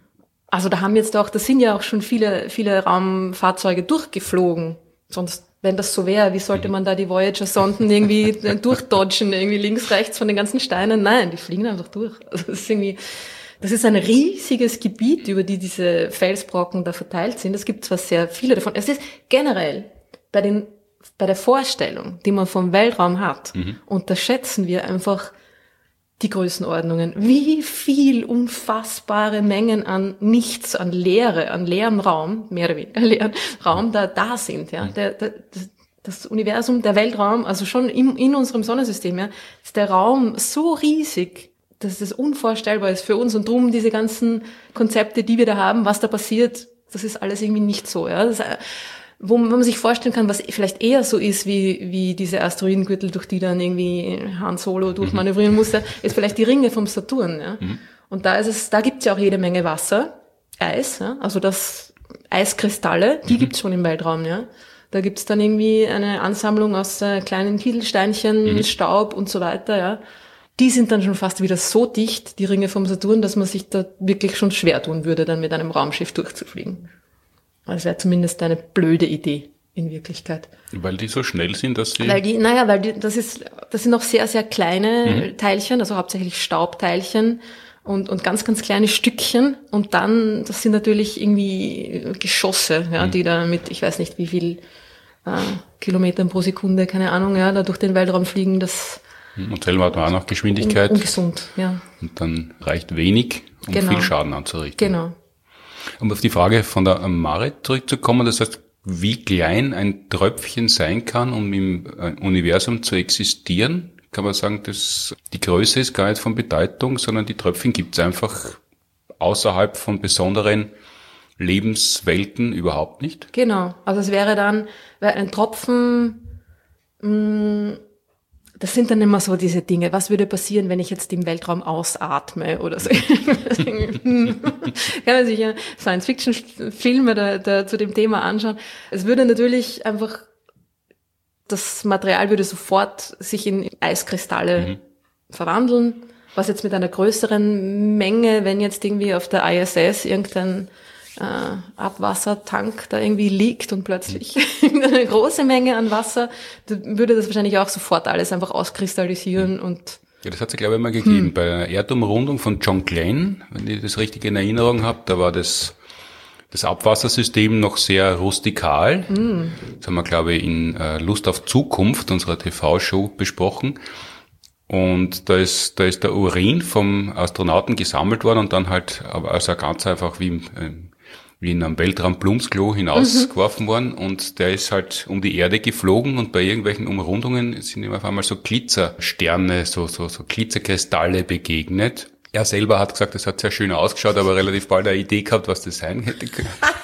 Also da haben jetzt auch, da sind ja auch schon viele, viele Raumfahrzeuge durchgeflogen. Sonst, wenn das so wäre, wie sollte man da die Voyager-Sonden irgendwie durchdodgen, irgendwie links, rechts von den ganzen Steinen? Nein, die fliegen einfach durch. Also das ist irgendwie, das ist ein riesiges Gebiet, über die diese Felsbrocken da verteilt sind. Es gibt zwar sehr viele davon. Es ist generell bei den bei der Vorstellung, die man vom Weltraum hat, mhm. unterschätzen wir einfach die Größenordnungen. Wie viel unfassbare Mengen an Nichts, an Leere, an leerem Raum, mehr oder weniger leeren Raum, da, da sind, ja. Der, der, das Universum, der Weltraum, also schon in, in unserem Sonnensystem, ja, ist der Raum so riesig, dass es unvorstellbar ist für uns, und drum diese ganzen Konzepte, die wir da haben, was da passiert, das ist alles irgendwie nicht so, ja. Das, wo man sich vorstellen kann, was vielleicht eher so ist, wie wie diese Asteroidengürtel, durch die dann irgendwie Han Solo durchmanövrieren musste, ist vielleicht die Ringe vom Saturn. Ja? Mhm. Und da ist es, da gibt's ja auch jede Menge Wasser, Eis, ja? Also das Eiskristalle, die mhm. gibt's schon im Weltraum. Ja? Da gibt's dann irgendwie eine Ansammlung aus äh, kleinen Kieselsteinchen, mhm. Staub und so weiter. Ja? Die sind dann schon fast wieder so dicht, die Ringe vom Saturn, dass man sich da wirklich schon schwer tun würde, dann mit einem Raumschiff durchzufliegen. Das wäre zumindest eine blöde Idee in Wirklichkeit. Weil die so schnell sind, dass sie... Weil die, naja, weil die, das ist, das sind noch sehr, sehr kleine mhm. Teilchen, also hauptsächlich Staubteilchen und, und ganz, ganz kleine Stückchen. Und dann, das sind natürlich irgendwie Geschosse, ja, mhm. die da mit, ich weiß nicht wie viel äh, Kilometern pro Sekunde, keine Ahnung, ja, da durch den Weltraum fliegen, das... Und selber hat man auch noch Geschwindigkeit. Un- ungesund, ja. Und dann reicht wenig, um genau. viel Schaden anzurichten. Genau. Um auf die Frage von der Marit zurückzukommen, das heißt, wie klein ein Tröpfchen sein kann, um im Universum zu existieren, kann man sagen, dass die Größe ist gar nicht von Bedeutung, sondern die Tröpfchen gibt es einfach außerhalb von besonderen Lebenswelten überhaupt nicht? Genau, also es wäre dann, wäre ein Tropfen, mh, Das sind dann immer so diese Dinge, was würde passieren, wenn ich jetzt im Weltraum ausatme oder so. Kann man sich ja Science-Fiction-Filme da, da zu dem Thema anschauen. Es würde natürlich einfach, das Material würde sofort sich in Eiskristalle mhm. verwandeln, was jetzt mit einer größeren Menge, wenn jetzt irgendwie auf der I S S irgendein äh, Abwassertank da irgendwie liegt und plötzlich eine große Menge an Wasser, dann würde das wahrscheinlich auch sofort alles einfach auskristallisieren mhm. und ja, das hat es, glaube ich, mal gegeben. Hm. Bei der Erdumrundung von John Glenn, wenn ich das richtig in Erinnerung habe, da war das das Abwassersystem noch sehr rustikal. Mm. Das haben wir, glaube ich, in äh, Lust auf Zukunft, unserer T V-Show, besprochen. Und da ist, da ist der Urin vom Astronauten gesammelt worden und dann halt, also ganz einfach wie, äh, wie in einem Weltraum-Plumpsklo hinausgeworfen mhm. worden. Und der ist halt um die Erde geflogen und bei irgendwelchen Umrundungen sind ihm auf einmal so Glitzersterne, so, so, so Glitzerkristalle begegnet. Er selber hat gesagt, das hat sehr schön ausgeschaut, aber relativ bald eine Idee gehabt, was das sein hätte können.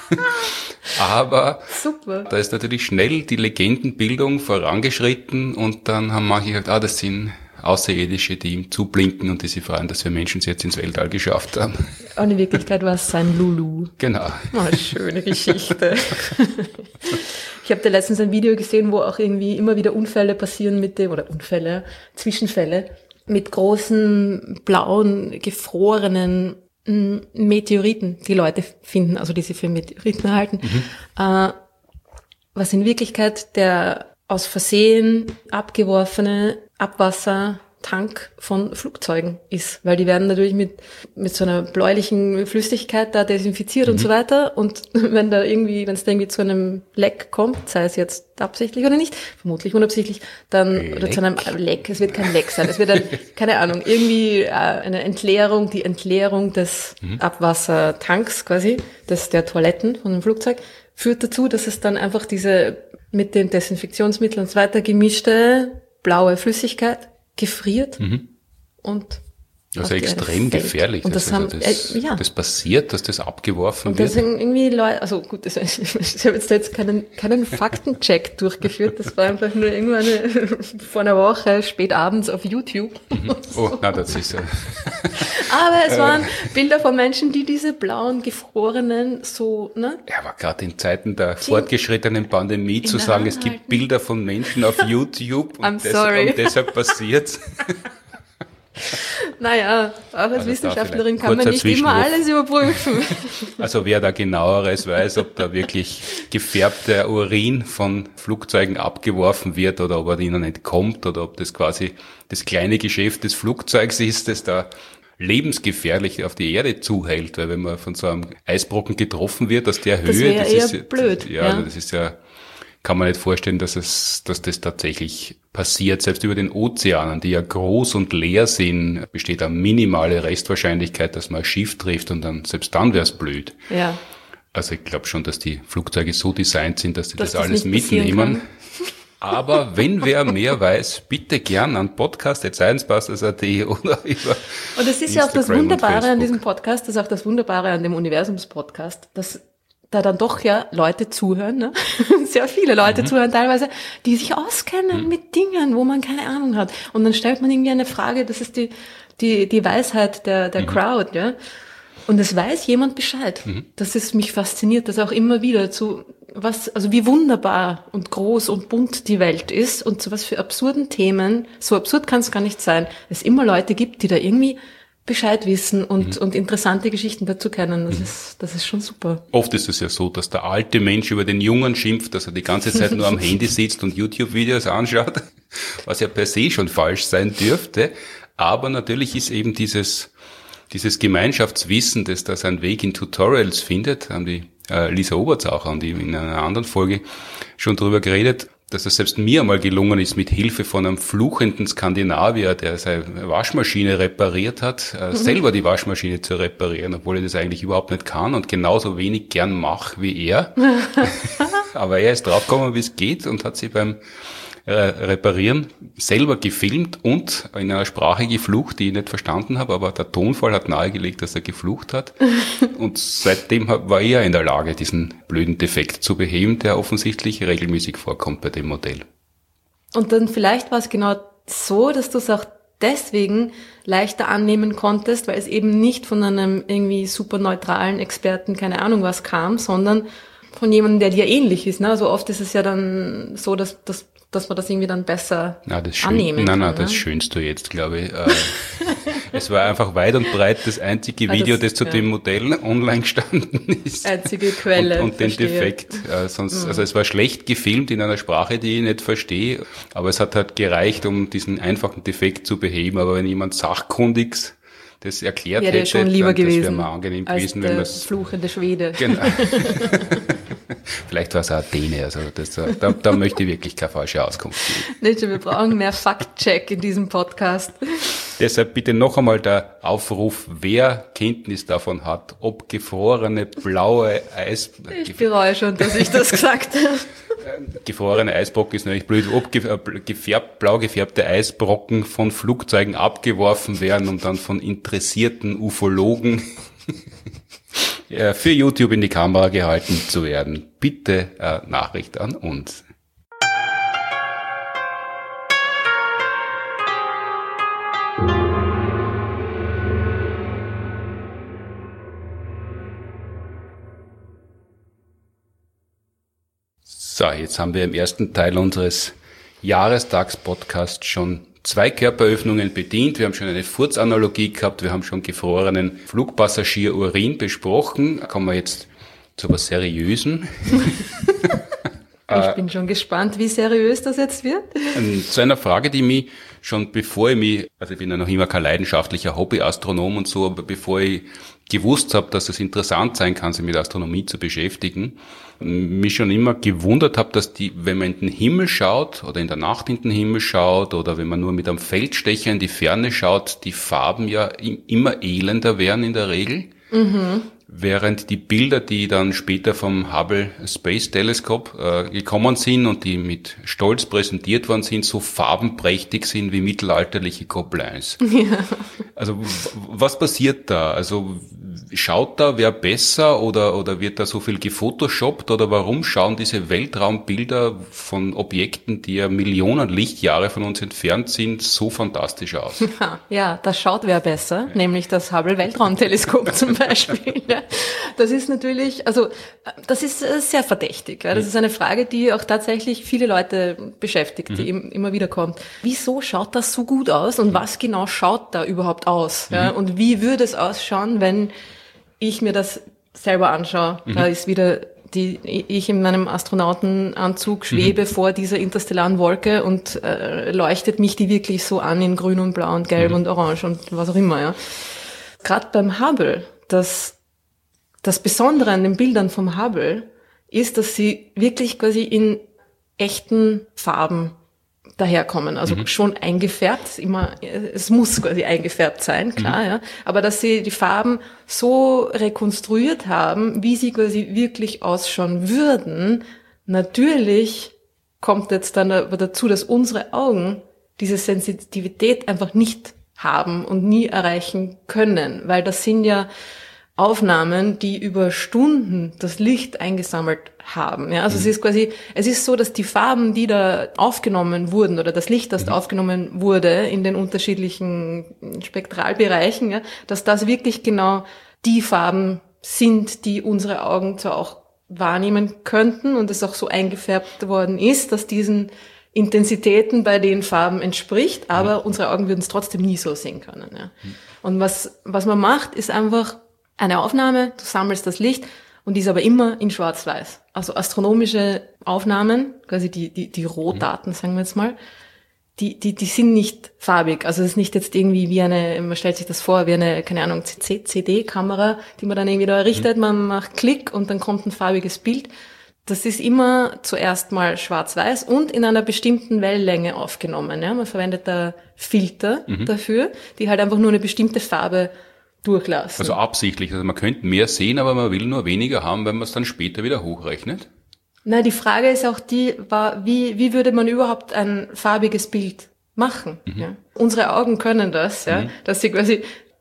Aber super. Da ist natürlich schnell die Legendenbildung vorangeschritten und dann haben manche gesagt, ah, das sind Außerirdische, die ihm zublinken und die sich freuen, dass wir Menschen es jetzt ins Weltall geschafft haben. Und in Wirklichkeit war es sein Lulu. Genau. Oh, schöne Geschichte. Ich habe da letztens ein Video gesehen, wo auch irgendwie immer wieder Unfälle passieren mit dem, oder Unfälle, Zwischenfälle, mit großen, blauen, gefrorenen Meteoriten, die Leute finden, also die sie für Meteoriten halten, mhm. äh, was in Wirklichkeit der aus Versehen abgeworfene Abwassertank von Flugzeugen ist, weil die werden natürlich mit mit so einer bläulichen Flüssigkeit da desinfiziert mhm. und so weiter und wenn da irgendwie, wenn es da irgendwie zu einem Leck kommt, sei es jetzt absichtlich oder nicht, vermutlich unabsichtlich, dann Leck. oder zu einem Leck, es wird kein Leck sein, es wird dann, keine Ahnung, irgendwie äh, eine Entleerung, die Entleerung des mhm. Abwassertanks quasi, des der Toiletten von dem Flugzeug, führt dazu, dass es dann einfach diese mit den Desinfektionsmitteln und so weiter gemischte blaue Flüssigkeit gefriert mhm. und also extrem gefährlich, und das, dass haben, das, äh, ja. das passiert, dass das abgeworfen und wird. Und das sind irgendwie Leute, also gut, das, ich, ich habe jetzt, jetzt keinen, keinen Faktencheck durchgeführt, das war einfach nur irgendwann eine, vor einer Woche, spät abends auf YouTube. Mhm. Oh, na, das ist ja. Aber es waren Bilder von Menschen, die diese blauen, gefrorenen, so, ne? Ja, aber gerade in Zeiten der fortgeschrittenen Pandemie zu sagen, es gibt Bilder von Menschen auf YouTube und, des, und deshalb passiert's. Naja, auch als also Wissenschaftlerin kann man nicht immer alles überprüfen. Also wer da genaueres weiß, ob da wirklich gefärbter Urin von Flugzeugen abgeworfen wird oder ob er ihnen entkommt oder ob das quasi das kleine Geschäft des Flugzeugs ist, das da lebensgefährlich auf die Erde zuhält, weil wenn man von so einem Eisbrocken getroffen wird, aus der das Höhe, das ist eher blöd. Ja, ja, das ist ja, kann man nicht vorstellen, dass es, dass das tatsächlich passiert. Selbst über den Ozeanen, die ja groß und leer sind, besteht eine minimale Restwahrscheinlichkeit, dass man ein Schiff trifft und dann, selbst dann wäre es blöd. Ja. Also ich glaube schon, dass die Flugzeuge so designt sind, dass sie dass das, das alles mitnehmen. Aber wenn wer mehr weiß, bitte gern an podcast at sciencebusters punkt at oder über Und es ist ja auch das Wunderbare an diesem Podcast, das ist auch das Wunderbare an dem Universums-Podcast, dass da dann doch ja Leute zuhören, ne? Sehr viele Leute mhm. zuhören teilweise, die sich auskennen mhm. mit Dingen, wo man keine Ahnung hat. Und dann stellt man irgendwie eine Frage, das ist die die die Weisheit der der mhm. Crowd, ja. Und es weiß jemand Bescheid. Mhm. Das ist mich fasziniert, das auch immer wieder zu was, also wie wunderbar und groß und bunt die Welt ist und zu was für absurden Themen, so absurd kann es gar nicht sein, es immer Leute gibt, die da irgendwie Bescheid wissen und, mhm. und interessante Geschichten dazu kennen. Das mhm. ist, das ist schon super. Oft ist es ja so, dass der alte Mensch über den Jungen schimpft, dass er die ganze Zeit nur am Handy sitzt und YouTube-Videos anschaut, was ja per se schon falsch sein dürfte. Aber natürlich ist eben dieses, dieses Gemeinschaftswissen, das da seinen Weg in Tutorials findet, haben die äh, Lisa Oberzacher und die in einer anderen Folge schon drüber geredet, dass es selbst mir einmal gelungen ist, mit Hilfe von einem fluchenden Skandinavier, der seine Waschmaschine repariert hat, äh, mhm. selber die Waschmaschine zu reparieren, obwohl er das eigentlich überhaupt nicht kann und genauso wenig gern macht wie er. Aber er ist draufgekommen, wie es geht und hat sie beim äh, Reparieren selber gefilmt und in einer Sprache geflucht, die ich nicht verstanden habe, aber der Tonfall hat nahegelegt, dass er geflucht hat. Und seitdem war er in der Lage, diesen blöden Defekt zu beheben, der offensichtlich regelmäßig vorkommt bei dem Modell. Und dann vielleicht war es genau so, dass du es auch deswegen leichter annehmen konntest, weil es eben nicht von einem irgendwie super neutralen Experten, keine Ahnung was kam, sondern von jemandem, der dir ähnlich ist. Ne? Also oft ist es ja dann so, dass, dass, dass man das irgendwie dann besser na, das annehmen nein, kann. Nein, ne? das schönst du jetzt, glaube ich. Äh, es war einfach weit und breit das einzige Video, ah, das, das zu ja. dem Modell online gestanden ist. Einzige Quelle. Und, und den verstehe. Defekt. Äh, sonst, Mhm. Also es war schlecht gefilmt in einer Sprache, die ich nicht verstehe, aber es hat halt gereicht, um diesen einfachen Defekt zu beheben. Aber wenn jemand sachkundig das erklärt wäre hätte, schon lieber dann, das wäre gewesen mir angenehm als gewesen, der wenn man es... fluchende Schwede. Genau. Vielleicht war es auch Däne, also das, da, da möchte ich wirklich keine falsche Auskunft geben. Nicht, wir brauchen mehr Fact-Check in diesem Podcast. Deshalb bitte noch einmal der Aufruf, wer Kenntnis davon hat, ob gefrorene blaue Eis... Ich bereue schon, dass ich das gesagt habe. Gefrorene Eisbrocken ist nämlich blöd, ob gefärbt, blau gefärbte Eisbrocken von Flugzeugen abgeworfen werden und dann von interessierten Ufologen für YouTube in die Kamera gehalten zu werden. Bitte äh, Nachricht an uns. So, jetzt haben wir im ersten Teil unseres Jahrestags-Podcasts schon zwei Körperöffnungen bedient. Wir haben schon eine Furzanalogie gehabt, wir haben schon gefrorenen Flugpassagier-Urin besprochen. Kommen wir jetzt zu was Seriösem. Ich bin schon gespannt, wie seriös das jetzt wird. Zu einer Frage, die mich schon bevor ich mich, also ich bin ja noch immer kein leidenschaftlicher Hobbyastronom und so, aber bevor ich gewusst habe, dass es interessant sein kann, sich mit Astronomie zu beschäftigen, mich schon immer gewundert habe, dass die, wenn man in den Himmel schaut oder in der Nacht in den Himmel schaut oder wenn man nur mit einem Feldstecher in die Ferne schaut, die Farben ja immer elender werden in der Regel. Mhm. Während die Bilder, die dann später vom Hubble Space Telescope äh, gekommen sind und die mit Stolz präsentiert worden sind, so farbenprächtig sind wie mittelalterliche Gobelins. Ja. Also w- was passiert da? Also schaut da wer besser oder oder wird da so viel gefotoshoppt oder warum schauen diese Weltraumbilder von Objekten, die ja Millionen Lichtjahre von uns entfernt sind, so fantastisch aus? Ja, ja, das schaut wer besser, ja. Nämlich das Hubble Weltraumteleskop zum Beispiel. Ja. Das ist natürlich, also das ist sehr verdächtig. Ja. Das ist eine Frage, die auch tatsächlich viele Leute beschäftigt, die mhm. immer wieder kommt. Wieso schaut das so gut aus und was genau schaut da überhaupt aus? Ja. Mhm. Und wie würde es ausschauen, wenn ich mir das selber anschaue? Mhm. Da ist wieder die, ich in meinem Astronautenanzug schwebe mhm. vor dieser interstellaren Wolke und äh, leuchtet mich die wirklich so an in grün und blau und gelb mhm. und orange und was auch immer. Ja. Gerade beim Hubble, das Das Besondere an den Bildern vom Hubble ist, dass sie wirklich quasi in echten Farben daherkommen. Also mhm. schon eingefärbt, immer, es muss quasi eingefärbt sein, klar, mhm. ja. Aber dass sie die Farben so rekonstruiert haben, wie sie quasi wirklich ausschauen würden. Natürlich kommt jetzt dann aber dazu, dass unsere Augen diese Sensitivität einfach nicht haben und nie erreichen können, weil das sind ja Aufnahmen, die über Stunden das Licht eingesammelt haben. Ja, also mhm. es ist quasi, es ist so, dass die Farben, die da aufgenommen wurden oder das Licht, das mhm. da aufgenommen wurde in den unterschiedlichen Spektralbereichen, ja, dass das wirklich genau die Farben sind, die unsere Augen zwar auch wahrnehmen könnten und es auch so eingefärbt worden ist, dass diesen Intensitäten bei den Farben entspricht, aber mhm. unsere Augen würden es trotzdem nie so sehen können. Ja. Mhm. Und was was man macht, ist einfach eine Aufnahme, du sammelst das Licht und die ist aber immer in Schwarz-Weiß. Also astronomische Aufnahmen, quasi die die die Rohdaten, sagen wir jetzt mal, die die die sind nicht farbig. Also es ist nicht jetzt irgendwie wie eine, man stellt sich das vor, wie eine, keine Ahnung, C D-Kamera, die man dann irgendwie da errichtet, man macht Klick und dann kommt ein farbiges Bild. Das ist immer zuerst mal schwarz-weiß und in einer bestimmten Wellenlänge aufgenommen. Ja, man verwendet da Filter mhm. dafür, die halt einfach nur eine bestimmte Farbe durchlassen. Also absichtlich, also man könnte mehr sehen, aber man will nur weniger haben, wenn man es dann später wieder hochrechnet? Na, die Frage ist auch die, war, wie, wie würde man überhaupt ein farbiges Bild machen? Mhm. Ja? Unsere Augen können das, ja, mhm. dass sie quasi,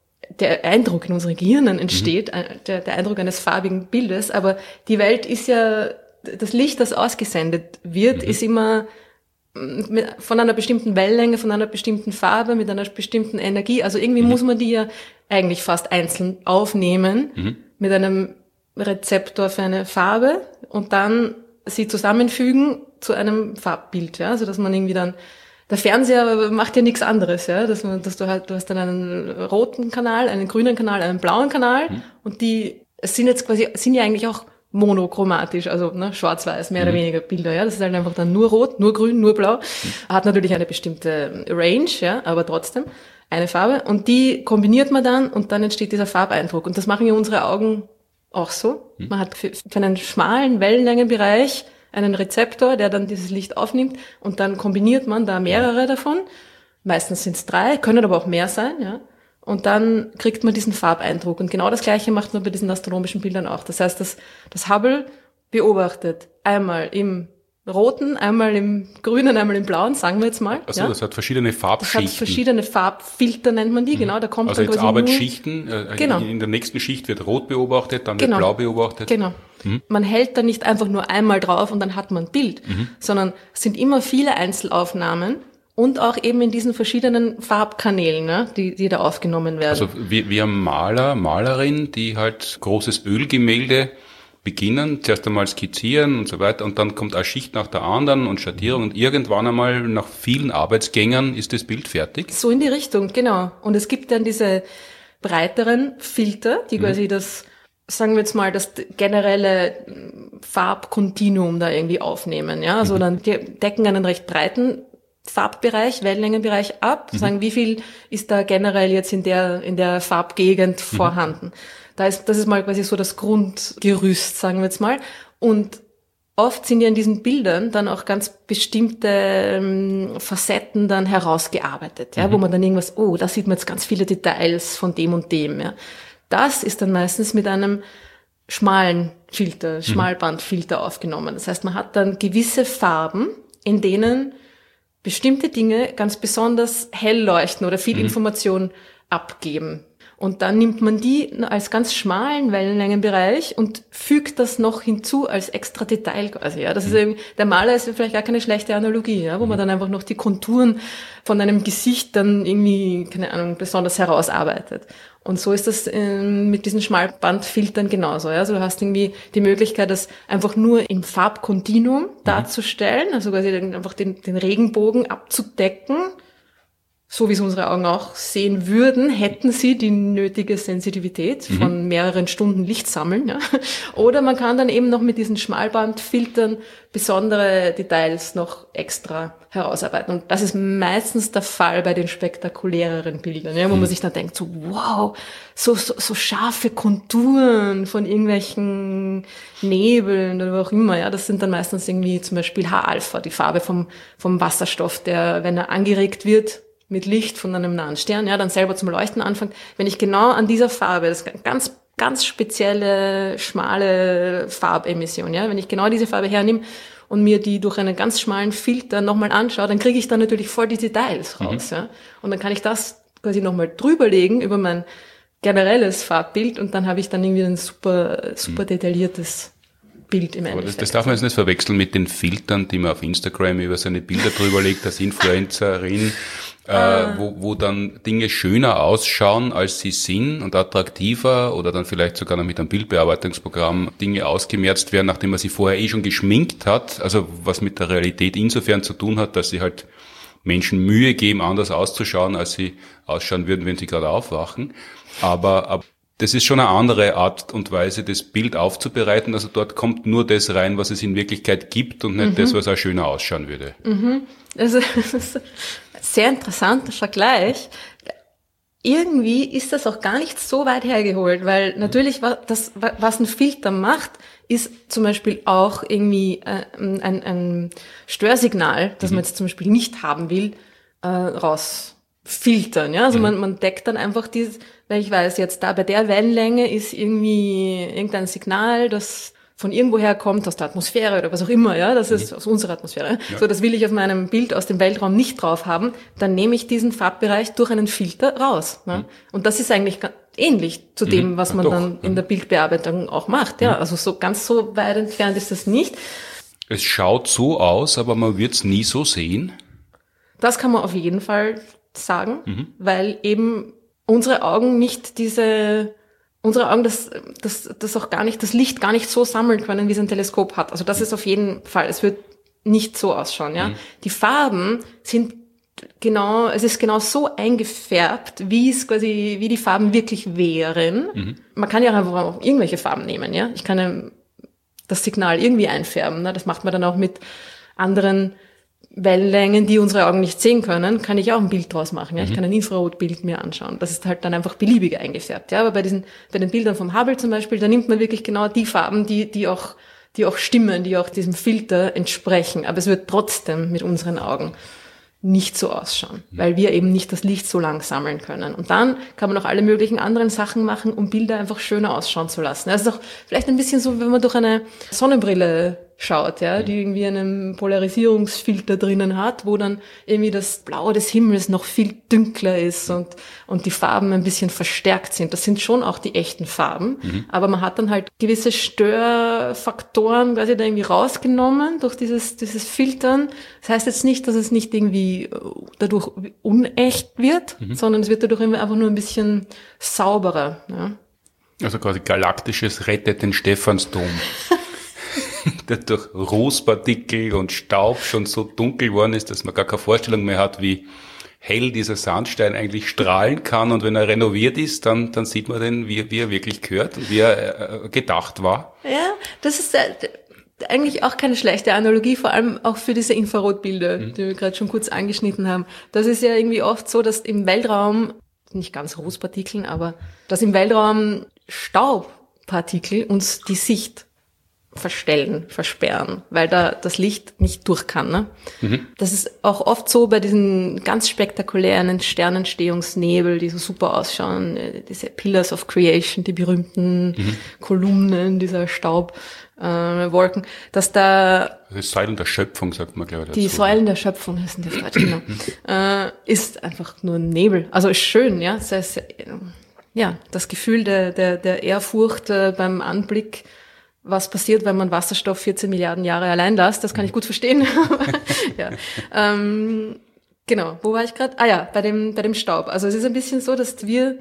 der Eindruck in unseren Gehirnen entsteht, mhm. der, der Eindruck eines farbigen Bildes, aber die Welt ist ja, das Licht, das ausgesendet wird, mhm. ist immer von einer bestimmten Wellenlänge, von einer bestimmten Farbe, mit einer bestimmten Energie. Also irgendwie mhm. muss man die ja eigentlich fast einzeln aufnehmen mhm. mit einem Rezeptor für eine Farbe und dann sie zusammenfügen zu einem Farbbild. Ja? Also dass man irgendwie dann, der Fernseher macht ja nichts anderes, ja, dass man, dass du halt, du hast dann einen roten Kanal, einen grünen Kanal, einen blauen Kanal mhm. und die es sind jetzt quasi, sind ja eigentlich auch monochromatisch, also ne, schwarz-weiß, mehr mhm. oder weniger Bilder, ja. Das ist halt einfach dann nur rot, nur grün, nur blau. Mhm. Hat natürlich eine bestimmte Range, ja, aber trotzdem eine Farbe. Und die kombiniert man dann und dann entsteht dieser Farbeindruck. Und das machen ja unsere Augen auch so. Mhm. Man hat für, für einen schmalen Wellenlängenbereich einen Rezeptor, der dann dieses Licht aufnimmt und dann kombiniert man da mehrere ja. davon. Meistens sind es drei, können aber auch mehr sein, ja. Und dann kriegt man diesen Farbeindruck. Und genau das Gleiche macht man bei diesen astronomischen Bildern auch. Das heißt, das, das Hubble beobachtet einmal im roten, einmal im grünen, einmal im blauen, sagen wir jetzt mal. Also ja. das hat verschiedene Farbschichten. Das hat verschiedene Farbfilter, nennt man die, mhm. genau. Da kommt also dann jetzt quasi Arbeitsschichten, äh, genau. in der nächsten Schicht wird rot beobachtet, dann genau. wird blau beobachtet. Genau. Mhm. Man hält da nicht einfach nur einmal drauf und dann hat man ein Bild, mhm. sondern es sind immer viele Einzelaufnahmen. Und auch eben in diesen verschiedenen Farbkanälen, ne, die, die da aufgenommen werden. Also wir, wir haben Maler, Malerin, die halt großes Ölgemälde beginnen, zuerst einmal skizzieren und so weiter und dann kommt eine Schicht nach der anderen und Schattierung und irgendwann einmal nach vielen Arbeitsgängern ist das Bild fertig. So in die Richtung, genau. Und es gibt dann diese breiteren Filter, die mhm. quasi das, sagen wir jetzt mal, das generelle Farbkontinuum da irgendwie aufnehmen, ja. Also mhm. dann die decken einen recht breiten Farbbereich, Wellenlängenbereich ab, mhm. sagen, wie viel ist da generell jetzt in der, in der Farbgegend mhm. vorhanden. Da ist, das ist mal quasi so das Grundgerüst, sagen wir jetzt mal. Und oft sind ja in diesen Bildern dann auch ganz bestimmte ähm, Facetten dann herausgearbeitet, ja, mhm. wo man dann irgendwas, oh, da sieht man jetzt ganz viele Details von dem und dem, ja. Das ist dann meistens mit einem schmalen Filter, Schmalbandfilter mhm. aufgenommen. Das heißt, man hat dann gewisse Farben, in denen bestimmte Dinge ganz besonders hell leuchten oder viel mhm. Information abgeben. Und dann nimmt man die als ganz schmalen Wellenlängenbereich und fügt das noch hinzu als extra Detail quasi. Ja, das ist eben, der Maler ist vielleicht gar keine schlechte Analogie, ja, wo man dann einfach noch die Konturen von einem Gesicht dann irgendwie, keine Ahnung, besonders herausarbeitet. Und so ist das ähm, mit diesen Schmalbandfiltern genauso. Ja? Also du hast irgendwie die Möglichkeit, das einfach nur im Farbkontinuum mhm. darzustellen, also quasi einfach den, den Regenbogen abzudecken, so wie es unsere Augen auch sehen würden, hätten sie die nötige Sensitivität mhm. von mehreren Stunden Licht sammeln. Ja? Oder man kann dann eben noch mit diesen Schmalbandfiltern besondere Details noch extra herausarbeiten. Und das ist meistens der Fall bei den spektakuläreren Bildern, ja, wo mhm. man sich dann denkt, so wow, so, so, so scharfe Konturen von irgendwelchen Nebeln oder wo auch immer. Ja, das sind dann meistens irgendwie zum Beispiel H-Alpha, die Farbe vom, vom Wasserstoff, der, wenn er angeregt wird, mit Licht von einem nahen Stern, ja, dann selber zum Leuchten anfängt. Wenn ich genau an dieser Farbe, das ist ganz, ganz spezielle, schmale Farbemission, ja, wenn ich genau diese Farbe hernehme und mir die durch einen ganz schmalen Filter nochmal anschaue, dann kriege ich dann natürlich voll die Details raus, mhm. ja. Und dann kann ich das quasi nochmal drüberlegen über mein generelles Farbbild und dann habe ich dann irgendwie ein super, super mhm. detailliertes Bild im Endeffekt. Das, das darf man jetzt nicht verwechseln mit den Filtern, die man auf Instagram über seine Bilder drüber legt, als Influencerin, ah. äh, wo, wo dann Dinge schöner ausschauen, als sie sind und attraktiver oder dann vielleicht sogar noch mit einem Bildbearbeitungsprogramm Dinge ausgemerzt werden, nachdem man sie vorher eh schon geschminkt hat, also was mit der Realität insofern zu tun hat, dass sie halt Menschen Mühe geben, anders auszuschauen, als sie ausschauen würden, wenn sie gerade aufwachen. Aber, aber das ist schon eine andere Art und Weise, das Bild aufzubereiten. Also dort kommt nur das rein, was es in Wirklichkeit gibt und nicht mhm. das, was auch schöner ausschauen würde. Mhm. Also, das ist ein sehr interessanter Vergleich. Irgendwie ist das auch gar nicht so weit hergeholt, weil natürlich, das, was ein Filter macht, ist zum Beispiel auch irgendwie ein, ein Störsignal, das man jetzt zum Beispiel nicht haben will, rausfiltern. Ja? Also man, man deckt dann einfach dieses, weil ich weiß jetzt, da bei der Wellenlänge ist irgendwie irgendein Signal, das von irgendwoher kommt, aus der Atmosphäre oder was auch immer, ja, das ist aus unserer Atmosphäre. Ja. So, das will ich auf meinem Bild aus dem Weltraum nicht drauf haben, dann nehme ich diesen Farbbereich durch einen Filter raus. Ne? Mhm. Und das ist eigentlich ähnlich zu dem, was man Ach, dann in der Bildbearbeitung auch macht. Ja, also so ganz so weit entfernt ist das nicht. Es schaut so aus, aber man wird es nie so sehen. Das kann man auf jeden Fall sagen, Mhm. weil eben unsere Augen nicht diese, unsere Augen das, das, das auch gar nicht, das Licht gar nicht so sammeln können, wie es ein Teleskop hat. Also das ist auf jeden Fall, es wird nicht so ausschauen, ja. Mhm. Die Farben sind genau, es ist genau so eingefärbt, wie es quasi, wie die Farben wirklich wären. Mhm. Man kann ja auch einfach auch irgendwelche Farben nehmen, ja. Ich kann ja das Signal irgendwie einfärben, ne? Das macht man dann auch mit anderen Wellenlängen, die unsere Augen nicht sehen können, kann ich auch ein Bild draus machen. Ja? Ich kann ein Infrarotbild mir anschauen. Das ist halt dann einfach beliebig eingefärbt. Ja, aber bei diesen, bei den Bildern vom Hubble zum Beispiel, da nimmt man wirklich genau die Farben, die, die auch, die auch stimmen, die auch diesem Filter entsprechen. Aber es wird trotzdem mit unseren Augen nicht so ausschauen, weil wir eben nicht das Licht so lang sammeln können. Und dann kann man auch alle möglichen anderen Sachen machen, um Bilder einfach schöner ausschauen zu lassen. Das ist auch vielleicht ein bisschen so, wenn man durch eine Sonnenbrille schaut, ja, die irgendwie einen Polarisierungsfilter drinnen hat, wo dann irgendwie das Blau des Himmels noch viel dünkler ist und, und die Farben ein bisschen verstärkt sind. Das sind schon auch die echten Farben, mhm. aber man hat dann halt gewisse Störfaktoren quasi da irgendwie rausgenommen durch dieses, dieses Filtern. Das heißt jetzt nicht, dass es nicht irgendwie dadurch unecht wird, mhm. sondern es wird dadurch einfach nur ein bisschen sauberer, ja. Also quasi galaktisches rettet den Stephansdom. Der durch Rußpartikel und Staub schon so dunkel geworden ist, dass man gar keine Vorstellung mehr hat, wie hell dieser Sandstein eigentlich strahlen kann. Und wenn er renoviert ist, dann, dann sieht man den, wie, wie er wirklich gehört und wie er äh, gedacht war. Ja, das ist äh, eigentlich auch keine schlechte Analogie, vor allem auch für diese Infrarotbilder, mhm. die wir gerade schon kurz angeschnitten haben. Das ist ja irgendwie oft so, dass im Weltraum, nicht ganz Rußpartikeln, aber dass im Weltraum Staubpartikel uns die Sicht verstellen, versperren, weil da das Licht nicht durch kann. Ne? Mhm. Das ist auch oft so bei diesen ganz spektakulären Sternentstehungsnebel, die so super ausschauen, diese Pillars of Creation, die berühmten mhm. Kolumnen dieser Staubwolken, äh, dass da... Die Säulen der Schöpfung, sagt man, glaube ich. Dazu. Die Säulen der Schöpfung heißen die Deutsch, genau. äh, ist einfach nur ein Nebel. Also ist schön, ja. Das heißt, ja, das Gefühl der, der, der Ehrfurcht äh, beim Anblick, was passiert, wenn man Wasserstoff vierzehn Milliarden Jahre allein lässt, das kann ich gut verstehen. ja. ähm, genau, wo war ich gerade? Ah ja, bei dem, bei dem Staub. Also es ist ein bisschen so, dass wir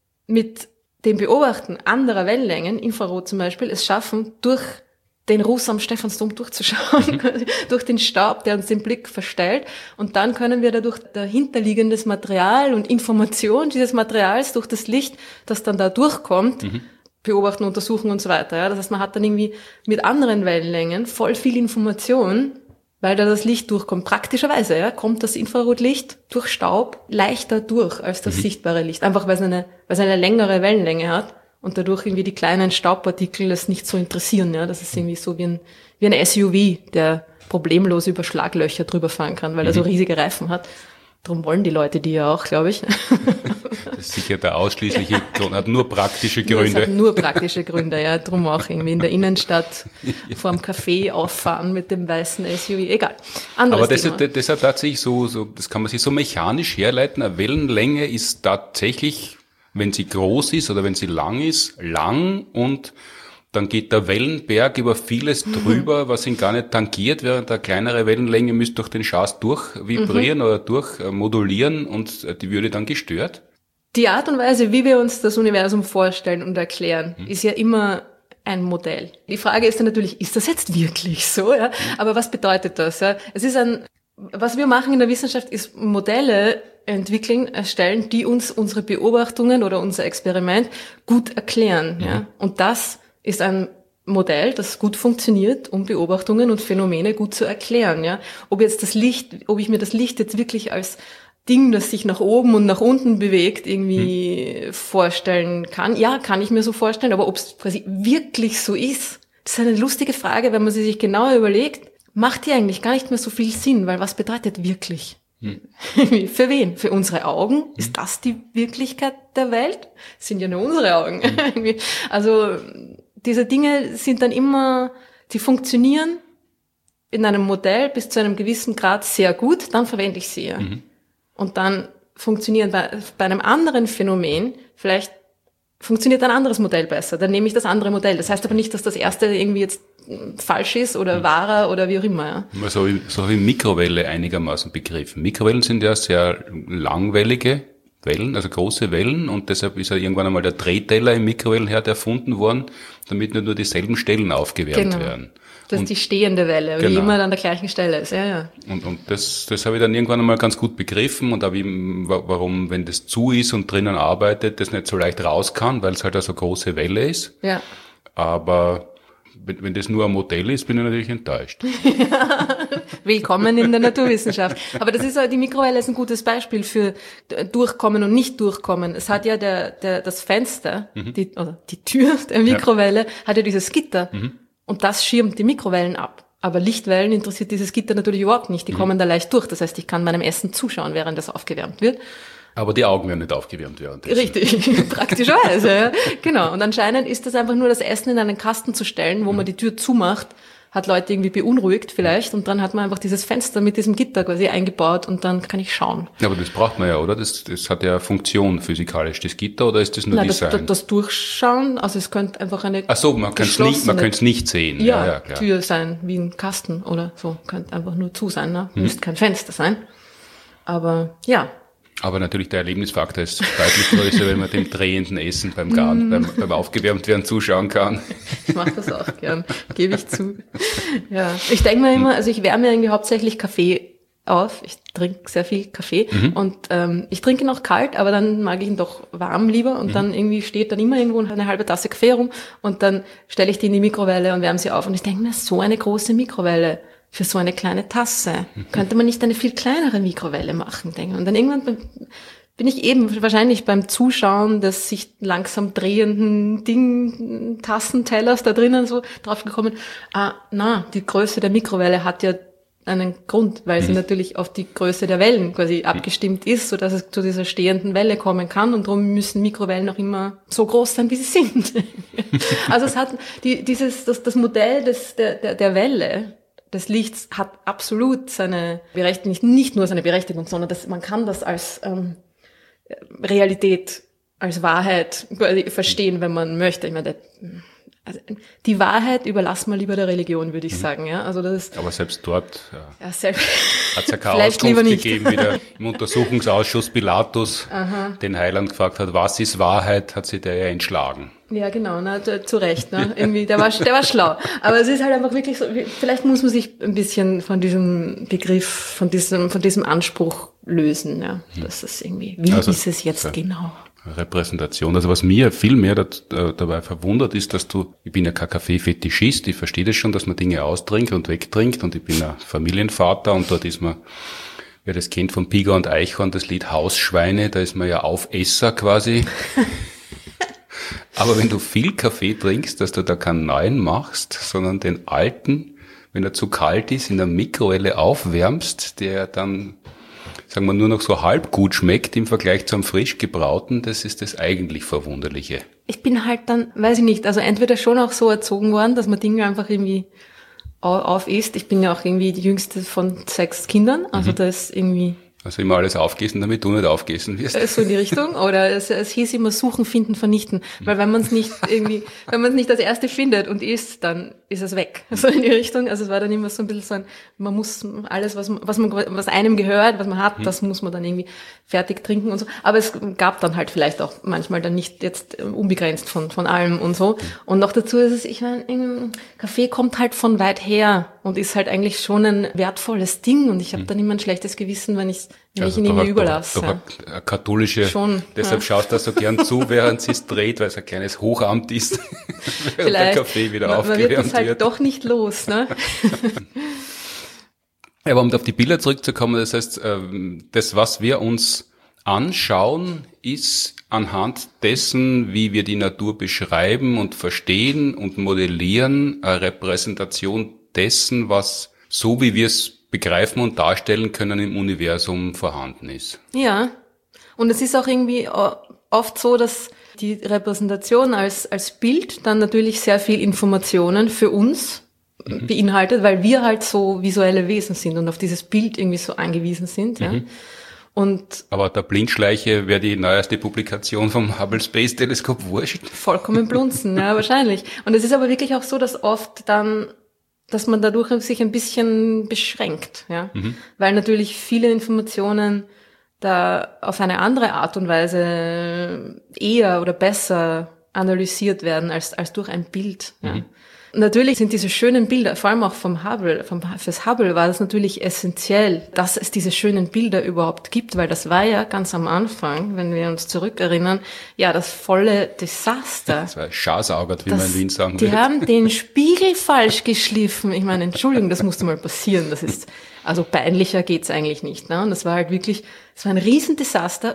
mit dem Beobachten anderer Wellenlängen, Infrarot zum Beispiel, es schaffen, durch den Ruß am Stephansdom durchzuschauen, mhm. durch den Staub, der uns den Blick verstellt. Und dann können wir dadurch dahinterliegendes Material und Information dieses Materials durch das Licht, das dann da durchkommt, mhm. beobachten, untersuchen und so weiter. Ja, das heißt, man hat dann irgendwie mit anderen Wellenlängen voll viel Information, weil da das Licht durchkommt. Praktischerweise, ja, kommt das Infrarotlicht durch Staub leichter durch als das mhm. sichtbare Licht. Einfach weil es eine, weil es eine längere Wellenlänge hat und dadurch irgendwie die kleinen Staubpartikel das nicht so interessieren. Ja, das ist irgendwie so wie ein, wie ein S U V, der problemlos über Schlaglöcher drüber fahren kann, weil mhm. er so riesige Reifen hat. Darum wollen die Leute die ja auch, glaube ich. Das ist sicher der ausschließliche Grund, hat nur praktische Gründe. Das hat nur praktische Gründe, ja. Drum auch irgendwie in der Innenstadt vorm Café auffahren mit dem weißen S U V. Egal. Anderes Aber das Thema. ist, das ist tatsächlich so, so, das kann man sich so mechanisch herleiten. Eine Wellenlänge ist tatsächlich, wenn sie groß ist oder wenn sie lang ist, lang und dann geht der Wellenberg über vieles drüber, was ihn gar nicht tangiert, während eine kleinere Wellenlänge müsste durch den Schaß durchvibrieren mhm. oder durchmodulieren und die würde dann gestört. Die Art und Weise, wie wir uns das Universum vorstellen und erklären, mhm. ist ja immer ein Modell. Die Frage ist dann natürlich, ist das jetzt wirklich so? Ja? Mhm. Aber was bedeutet das? Ja? Es ist ein, was wir machen in der Wissenschaft, ist Modelle entwickeln, erstellen, die uns unsere Beobachtungen oder unser Experiment gut erklären. Mhm. Ja? Und das ist ein Modell, das gut funktioniert, um Beobachtungen und Phänomene gut zu erklären, ja. Ob jetzt das Licht, ob ich mir das Licht jetzt wirklich als Ding, das sich nach oben und nach unten bewegt, irgendwie hm. vorstellen kann. Ja, kann ich mir so vorstellen, aber ob es quasi wirklich so ist, das ist eine lustige Frage, wenn man sie sich genauer überlegt, macht die eigentlich gar nicht mehr so viel Sinn, weil was bedeutet wirklich? Hm. Für wen? Für unsere Augen? Hm. Ist das die Wirklichkeit der Welt? Das sind ja nur unsere Augen. Hm. Also, diese Dinge sind dann immer, die funktionieren in einem Modell bis zu einem gewissen Grad sehr gut, dann verwende ich sie ja. Mhm. Und dann funktionieren bei, bei einem anderen Phänomen, vielleicht funktioniert ein anderes Modell besser, dann nehme ich das andere Modell. Das heißt aber nicht, dass das erste irgendwie jetzt falsch ist oder wahrer oder wie auch immer. Ja. So, so habe ich Mikrowelle einigermaßen begriffen. Mikrowellen sind ja sehr langwellige Wellen, also große Wellen, und deshalb ist ja irgendwann einmal der Drehteller im Mikrowellenherd erfunden worden, damit nicht nur dieselben Stellen aufgewärmt genau. werden. Das und, ist die stehende Welle, genau. die immer an der gleichen Stelle ist. Ja, ja. Und, und das, das habe ich dann irgendwann einmal ganz gut begriffen, und auch wie, warum, wenn das zu ist und drinnen arbeitet, das nicht so leicht raus kann, weil es halt eine so große Welle ist. Ja. Aber wenn, wenn das nur ein Modell ist, bin ich natürlich enttäuscht. Willkommen in der Naturwissenschaft. Aber das ist die Mikrowelle ist ein gutes Beispiel für Durchkommen und nicht Durchkommen. Es hat ja der, der, das Fenster, mhm. die, oder die Tür der Mikrowelle, ja. hat ja dieses Gitter. Mhm. Und das schirmt die Mikrowellen ab. Aber Lichtwellen interessiert dieses Gitter natürlich überhaupt nicht. Die mhm. kommen da leicht durch. Das heißt, ich kann meinem Essen zuschauen, während das aufgewärmt wird. Aber die Augen werden nicht aufgewärmt währenddessen. Richtig, praktischerweise, ja. Genau. Und anscheinend ist das einfach nur das Essen in einen Kasten zu stellen, wo mhm. man die Tür zumacht, hat Leute irgendwie beunruhigt vielleicht, und dann hat man einfach dieses Fenster mit diesem Gitter quasi eingebaut und dann kann ich schauen. Ja, aber das braucht man ja, oder? Das, das hat ja Funktion physikalisch, das Gitter, oder ist das nur Nein, Design? Das, das Durchschauen, also es könnte einfach eine Ach so, man könnte es nicht, man könnte es nicht sehen. Ja, ja, ja, klar. Tür sein, wie ein Kasten oder so, könnte einfach nur zu sein, ne? Mhm. Müsste kein Fenster sein. Aber, ja. Aber natürlich der Erlebnisfaktor ist deutlich größer, wenn man dem drehenden Essen beim Garen, mm. beim, beim Aufgewärmtwerden zuschauen kann. Ich mache das auch gern, gebe ich zu. Ja, ich denke mir immer, also ich wärme irgendwie hauptsächlich Kaffee auf. Ich trinke sehr viel Kaffee mhm. und ähm, ich trinke ihn auch kalt, aber dann mag ich ihn doch warm lieber, und mhm. dann irgendwie steht dann immer irgendwo eine halbe Tasse Kaffee rum und dann stelle ich die in die Mikrowelle und wärme sie auf, und ich denke mir, so eine große Mikrowelle für so eine kleine Tasse. Könnte man nicht eine viel kleinere Mikrowelle machen, denke ich. Und dann irgendwann bin ich eben wahrscheinlich beim Zuschauen des sich langsam drehenden Ding, Tassentellers da drinnen so drauf gekommen, ah, na, die Größe der Mikrowelle hat ja einen Grund, weil sie natürlich auf die Größe der Wellen quasi abgestimmt ist, so dass es zu dieser stehenden Welle kommen kann, und darum müssen Mikrowellen auch immer so groß sein, wie sie sind. Also es hat die, dieses, das, das Modell des, der, der, der Welle, des Lichts hat absolut seine Berechtigung, nicht nur seine Berechtigung, sondern das, man kann das als ähm, Realität, als Wahrheit verstehen, wenn man möchte. Ich meine, also die Wahrheit überlassen wir lieber der Religion, würde ich mhm. sagen. Ja, also das ist, aber selbst dort ja, ja, selbst hat es ja keine Auskunft gegeben, wie der im Untersuchungsausschuss Pilatus Aha. den Heiland gefragt hat, was ist Wahrheit, hat sich der ja entschlagen. Ja, genau, na, zu Recht, ne? Irgendwie, der war, der war schlau. Aber es ist halt einfach wirklich so, vielleicht muss man sich ein bisschen von diesem Begriff, von diesem, von diesem Anspruch lösen, ja. Das ist irgendwie, wie also, ist es jetzt ja. genau? Repräsentation. Also was mir viel mehr dat, äh, dabei verwundert ist, dass du, ich bin ja kein Kaffee-Fetischist, ich verstehe das schon, dass man Dinge austrinkt und wegtrinkt, und ich bin ein Familienvater, und dort ist man, wer das kennt von Piger und Eichhorn, das Lied Hausschweine, da ist man ja Aufesser quasi. Aber wenn du viel Kaffee trinkst, dass du da keinen neuen machst, sondern den alten, wenn er zu kalt ist, in der Mikrowelle aufwärmst, der dann, sagen wir, nur noch so halb gut schmeckt im Vergleich zum frisch gebrauten, das ist das eigentlich Verwunderliche. Ich bin halt dann, weiß ich nicht, also entweder schon auch so erzogen worden, dass man Dinge einfach irgendwie auf isst. Ich bin ja auch irgendwie die jüngste von sechs Kindern, also mhm. da ist irgendwie... Also immer alles aufgegessen, damit du nicht aufgegessen wirst. So in die Richtung. Oder es, es hieß immer suchen, finden, vernichten. Weil wenn man es nicht irgendwie, wenn man es nicht als Erste findet und isst, dann ist es weg. So in die Richtung. Also es war dann immer so ein bisschen so ein, man muss alles, was, was man, was einem gehört, was man hat, hm. das muss man dann irgendwie fertig trinken und so. Aber es gab dann halt vielleicht auch manchmal dann nicht jetzt unbegrenzt von, von allem und so. Und noch dazu ist es, ich meine, Kaffee kommt halt von weit her und ist halt eigentlich schon ein wertvolles Ding. Und ich habe dann immer ein schlechtes Gewissen, wenn ich Wenn also ich ihn irgendwie überlasse. Doch, doch eine katholische, Schon, deshalb ja. schaust du so gern zu, während sie es dreht, weil es ein kleines Hochamt ist, während der Kaffee wieder man, aufgewärmt wird. Man wird das halt wird. doch nicht los, ne? Aber um auf die Bilder zurückzukommen, das heißt, das, was wir uns anschauen, ist anhand dessen, wie wir die Natur beschreiben und verstehen und modellieren, eine Repräsentation dessen, was so wie wir es begreifen und darstellen können im Universum vorhanden ist. Ja, und es ist auch irgendwie oft so, dass die Repräsentation als als Bild dann natürlich sehr viel Informationen für uns mhm. beinhaltet, weil wir halt so visuelle Wesen sind und auf dieses Bild irgendwie so angewiesen sind. Ja. Mhm. Und aber der Blindschleiche wäre die neueste Publikation vom Hubble Space Teleskop wurscht? Vollkommen blunzen, ja, wahrscheinlich. Und es ist aber wirklich auch so, dass oft dann dass man dadurch sich ein bisschen beschränkt, ja, Mhm. weil natürlich viele Informationen da auf eine andere Art und Weise eher oder besser analysiert werden als als durch ein Bild. Ja. Mhm. Natürlich sind diese schönen Bilder, vor allem auch vom Hubble, vom, fürs Hubble war das natürlich essentiell, dass es diese schönen Bilder überhaupt gibt, weil das war ja ganz am Anfang, wenn wir uns zurückerinnern, ja, das volle Desaster. Das war schasaugert, wie Das, man in Wien sagen die würde. haben den Spiegel falsch geschliffen. Ich meine, Entschuldigung, das musste mal passieren. Das ist, also peinlicher geht's eigentlich nicht. Ne? Und das war halt wirklich, es war ein Riesendesaster,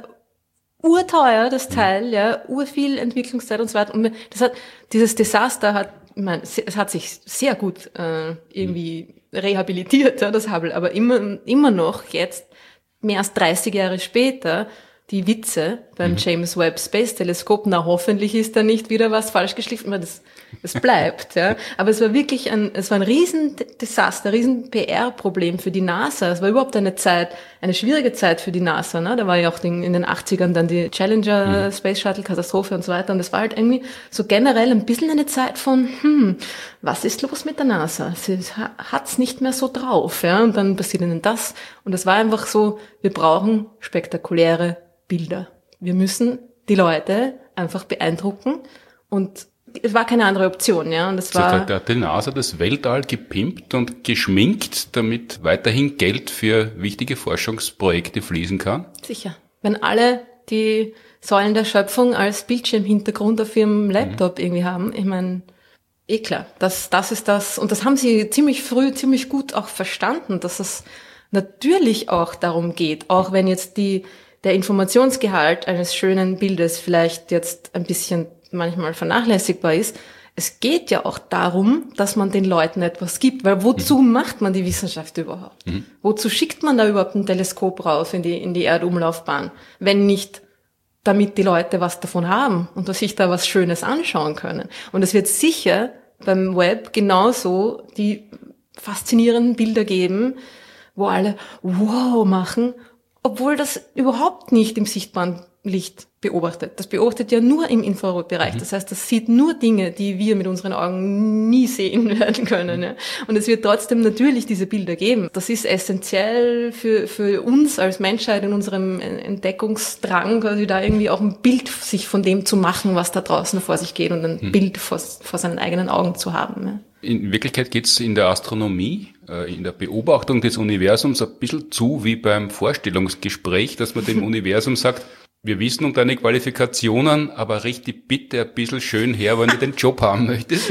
urteuer, das Teil, ja, urviel Entwicklungszeit und so weiter. Und das hat, dieses Desaster hat, ich meine, es hat sich sehr gut äh, irgendwie rehabilitiert, ja, das Hubble, aber immer, immer noch jetzt, mehr als dreißig Jahre später, die Witze beim mhm. James Webb Space Teleskop, na hoffentlich ist da nicht wieder was falsch geschliffen, weil das, das bleibt, ja. Aber es war wirklich ein, es war ein Riesendesaster, ein riesen P R-Problem für die NASA. Es war überhaupt eine Zeit, eine schwierige Zeit für die NASA, ne. Da war ja auch den, in den achtzigern dann die Challenger mhm. Space Shuttle Katastrophe und so weiter. Und es war halt irgendwie so generell ein bisschen eine Zeit von, hm, was ist los mit der NASA? Sie hat's nicht mehr so drauf, ja. Und dann passiert ihnen das. Und es war einfach so, wir brauchen spektakuläre Bilder. Wir müssen die Leute einfach beeindrucken und es war keine andere Option, ja. Und es war. Da hat die NASA das Weltall gepimpt und geschminkt, damit weiterhin Geld für wichtige Forschungsprojekte fließen kann. Sicher. Wenn alle die Säulen der Schöpfung als Bildschirmhintergrund auf ihrem Laptop mhm. irgendwie haben, ich meine, eh klar, das, das ist das. Und das haben sie ziemlich früh, ziemlich gut auch verstanden, dass es natürlich auch darum geht, auch wenn jetzt die der Informationsgehalt eines schönen Bildes vielleicht jetzt ein bisschen manchmal vernachlässigbar ist. Es geht ja auch darum, dass man den Leuten etwas gibt, weil wozu mhm. macht man die Wissenschaft überhaupt? Mhm. Wozu schickt man da überhaupt ein Teleskop raus in die, in die Erdumlaufbahn, wenn nicht damit die Leute was davon haben und dass sich da was Schönes anschauen können? Und es wird sicher beim Web genauso die faszinierenden Bilder geben, wo alle wow machen, obwohl das überhaupt nicht im sichtbaren Licht beobachtet. Das beobachtet ja nur im Infrarotbereich. Mhm. Das heißt, das sieht nur Dinge, die wir mit unseren Augen nie sehen werden können. Ja. Und es wird trotzdem natürlich diese Bilder geben. Das ist essentiell für, für uns als Menschheit in unserem Entdeckungsdrang, quasi da irgendwie auch ein Bild sich von dem zu machen, was da draußen vor sich geht und ein mhm. Bild vor, vor seinen eigenen Augen zu haben. Ja. In Wirklichkeit geht es in der Astronomie, in der Beobachtung des Universums ein bisschen zu wie beim Vorstellungsgespräch, dass man dem Universum sagt, wir wissen um deine Qualifikationen, aber richte bitte ein bisschen schön her, wenn du den Job haben möchtest.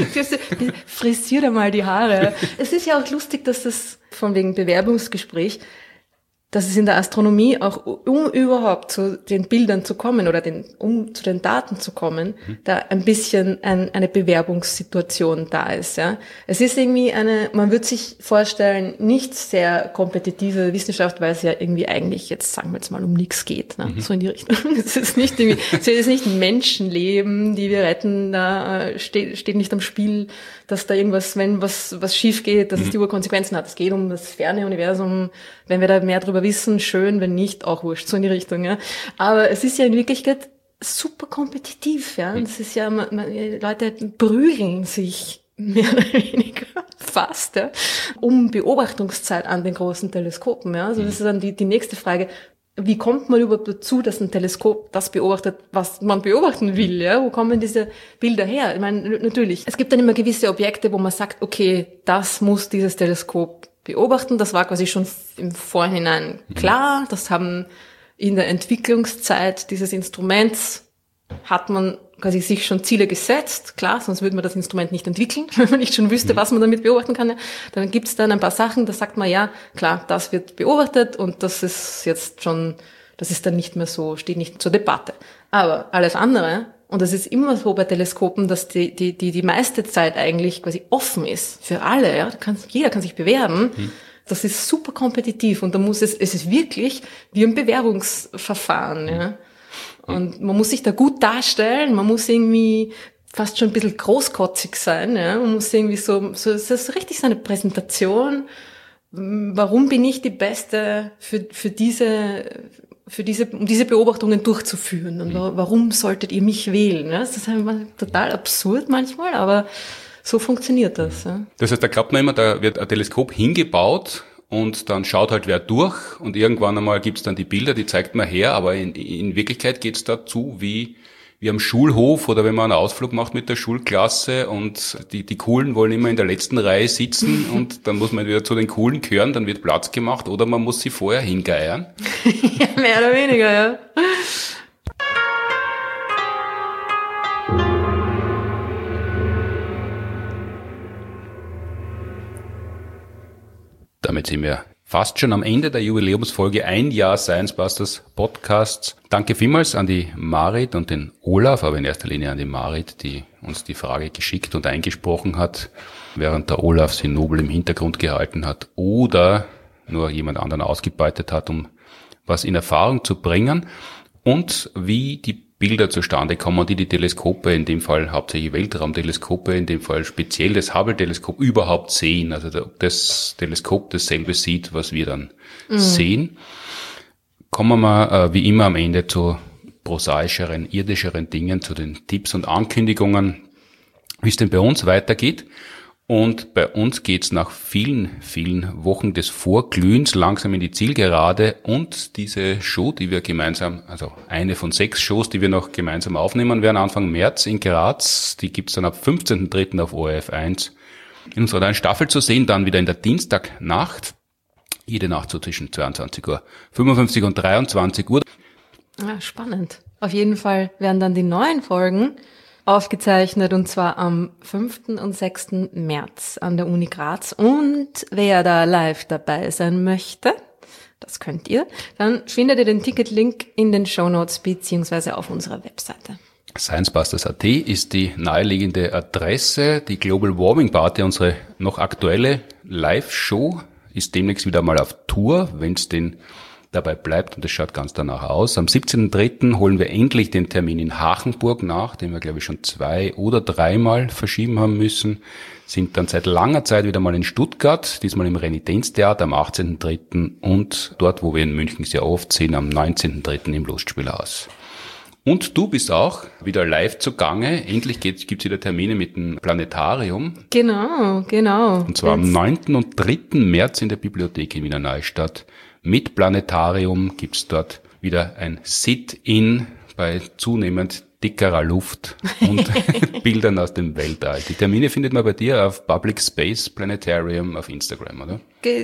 Frisier dir mal die Haare. Es ist ja auch lustig, dass das von wegen Bewerbungsgespräch, dass es in der Astronomie auch, um überhaupt zu den Bildern zu kommen oder den, um zu den Daten zu kommen, mhm. da ein bisschen ein, eine Bewerbungssituation da ist, ja. Es ist irgendwie eine, man würde sich vorstellen, nicht sehr kompetitive Wissenschaft, weil es ja irgendwie eigentlich jetzt, sagen wir jetzt mal, um nichts geht, ne? Mhm. So in die Richtung. Es ist nicht irgendwie, es ist nicht Menschenleben, die wir retten, da steht, steht nicht am Spiel, dass da irgendwas, wenn was, was schief geht, dass mhm. es die Urkonsequenzen hat. Es geht um das ferne Universum. Wenn wir da mehr drüber wissen, schön, wenn nicht, auch wurscht, so in die Richtung, ja. Aber es ist ja in Wirklichkeit super kompetitiv, ja. Und es ist ja, man, man, Leute prügeln sich mehr oder weniger fast, ja, um Beobachtungszeit an den großen Teleskopen, ja. Also das ist dann die, die nächste Frage. Wie kommt man überhaupt dazu, dass ein Teleskop das beobachtet, was man beobachten will, ja? Wo kommen diese Bilder her? Ich meine, natürlich. Es gibt dann immer gewisse Objekte, wo man sagt, okay, das muss dieses Teleskop beobachten. Das war quasi schon im Vorhinein klar. Das haben in der Entwicklungszeit dieses Instruments hat man quasi sich schon Ziele gesetzt. Klar, sonst würde man das Instrument nicht entwickeln, wenn man nicht schon wüsste, was man damit beobachten kann. Dann gibt es dann ein paar Sachen, da sagt man, ja, klar, das wird beobachtet und das ist jetzt schon, das ist dann nicht mehr so, steht nicht zur Debatte. Aber alles andere, und das ist immer so bei Teleskopen, dass die, die, die, die meiste Zeit eigentlich quasi offen ist für alle, ja. Kann, jeder kann sich bewerben. Hm. Das ist super kompetitiv und da muss es, es ist wirklich wie ein Bewerbungsverfahren, ja. Und man muss sich da gut darstellen, man muss irgendwie fast schon ein bisschen großkotzig sein, ja. Man muss irgendwie so, so, das ist richtig so eine Präsentation. Warum bin ich die Beste für, für diese, für diese, um diese Beobachtungen durchzuführen? Und warum solltet ihr mich wählen? Ja? Das ist einfach total absurd manchmal, aber So funktioniert das. Ja. Das heißt, da glaubt man immer, da wird ein Teleskop hingebaut und dann schaut halt wer durch und irgendwann einmal gibt's dann die Bilder, die zeigt man her, aber in, in Wirklichkeit geht's dazu wie wie am Schulhof oder wenn man einen Ausflug macht mit der Schulklasse und die die Coolen wollen immer in der letzten Reihe sitzen und dann muss man wieder zu den Coolen gehören, dann wird Platz gemacht oder man muss sie vorher hingeiern. Ja, mehr oder weniger, ja. Damit sind wir fast schon am Ende der Jubiläumsfolge ein Jahr Science Busters Podcasts. Danke vielmals an die Marit und den Olaf, aber in erster Linie an die Marit, die uns die Frage geschickt und eingesprochen hat, während der Olaf sie nobel im Hintergrund gehalten hat oder nur jemand anderen ausgebeutet hat, um was in Erfahrung zu bringen und wie die Bilder zustande kommen, die die Teleskope, in dem Fall hauptsächlich Weltraumteleskope, in dem Fall speziell das Hubble-Teleskop überhaupt sehen. Also ob das Teleskop dasselbe sieht, was wir dann mhm. sehen. Kommen wir äh, wie immer am Ende zu prosaischeren, irdischeren Dingen, zu den Tipps und Ankündigungen, wie es denn bei uns weitergeht. Und bei uns geht's nach vielen, vielen Wochen des Vorglühens langsam in die Zielgerade und diese Show, die wir gemeinsam, also eine von sechs Shows, die wir noch gemeinsam aufnehmen werden, Anfang März in Graz, die gibt's dann ab fünfzehnten dritten auf O R F eins in unserer neuen Staffel zu sehen, dann wieder in der Dienstagnacht, jede Nacht so zwischen zweiundzwanzig Uhr fünfundfünfzig und dreiundzwanzig Uhr. Ja, spannend. Auf jeden Fall werden dann die neuen Folgen aufgezeichnet und zwar am fünften und sechsten März an der Uni Graz. Und wer da live dabei sein möchte, das könnt ihr, dann findet ihr den Ticketlink in den Shownotes beziehungsweise auf unserer Webseite. Sciencebusters Punkt at ist die naheliegende Adresse. Die Global Warming Party, unsere noch aktuelle Live-Show, ist demnächst wieder mal auf Tour, wenn es den dabei bleibt, und das schaut ganz danach aus. Am siebzehnten dritten holen wir endlich den Termin in Hachenburg nach, den wir, glaube ich, schon zwei oder dreimal verschieben haben müssen. Sind dann seit langer Zeit wieder mal in Stuttgart, diesmal im Renitenztheater am achtzehnten dritten und dort, wo wir in München sehr oft sehen, am neunzehnten dritten im Lustspielhaus. Und du bist auch wieder live zugange. Endlich gibt's wieder Termine mit dem Planetarium. Genau, genau. Und zwar am neunten und dritten März in der Bibliothek in Wiener Neustadt. Mit Planetarium gibt's dort wieder ein Sit-in bei zunehmend dickerer Luft und Bildern aus dem Weltall. Die Termine findet man bei dir auf Public Space Planetarium auf Instagram, oder?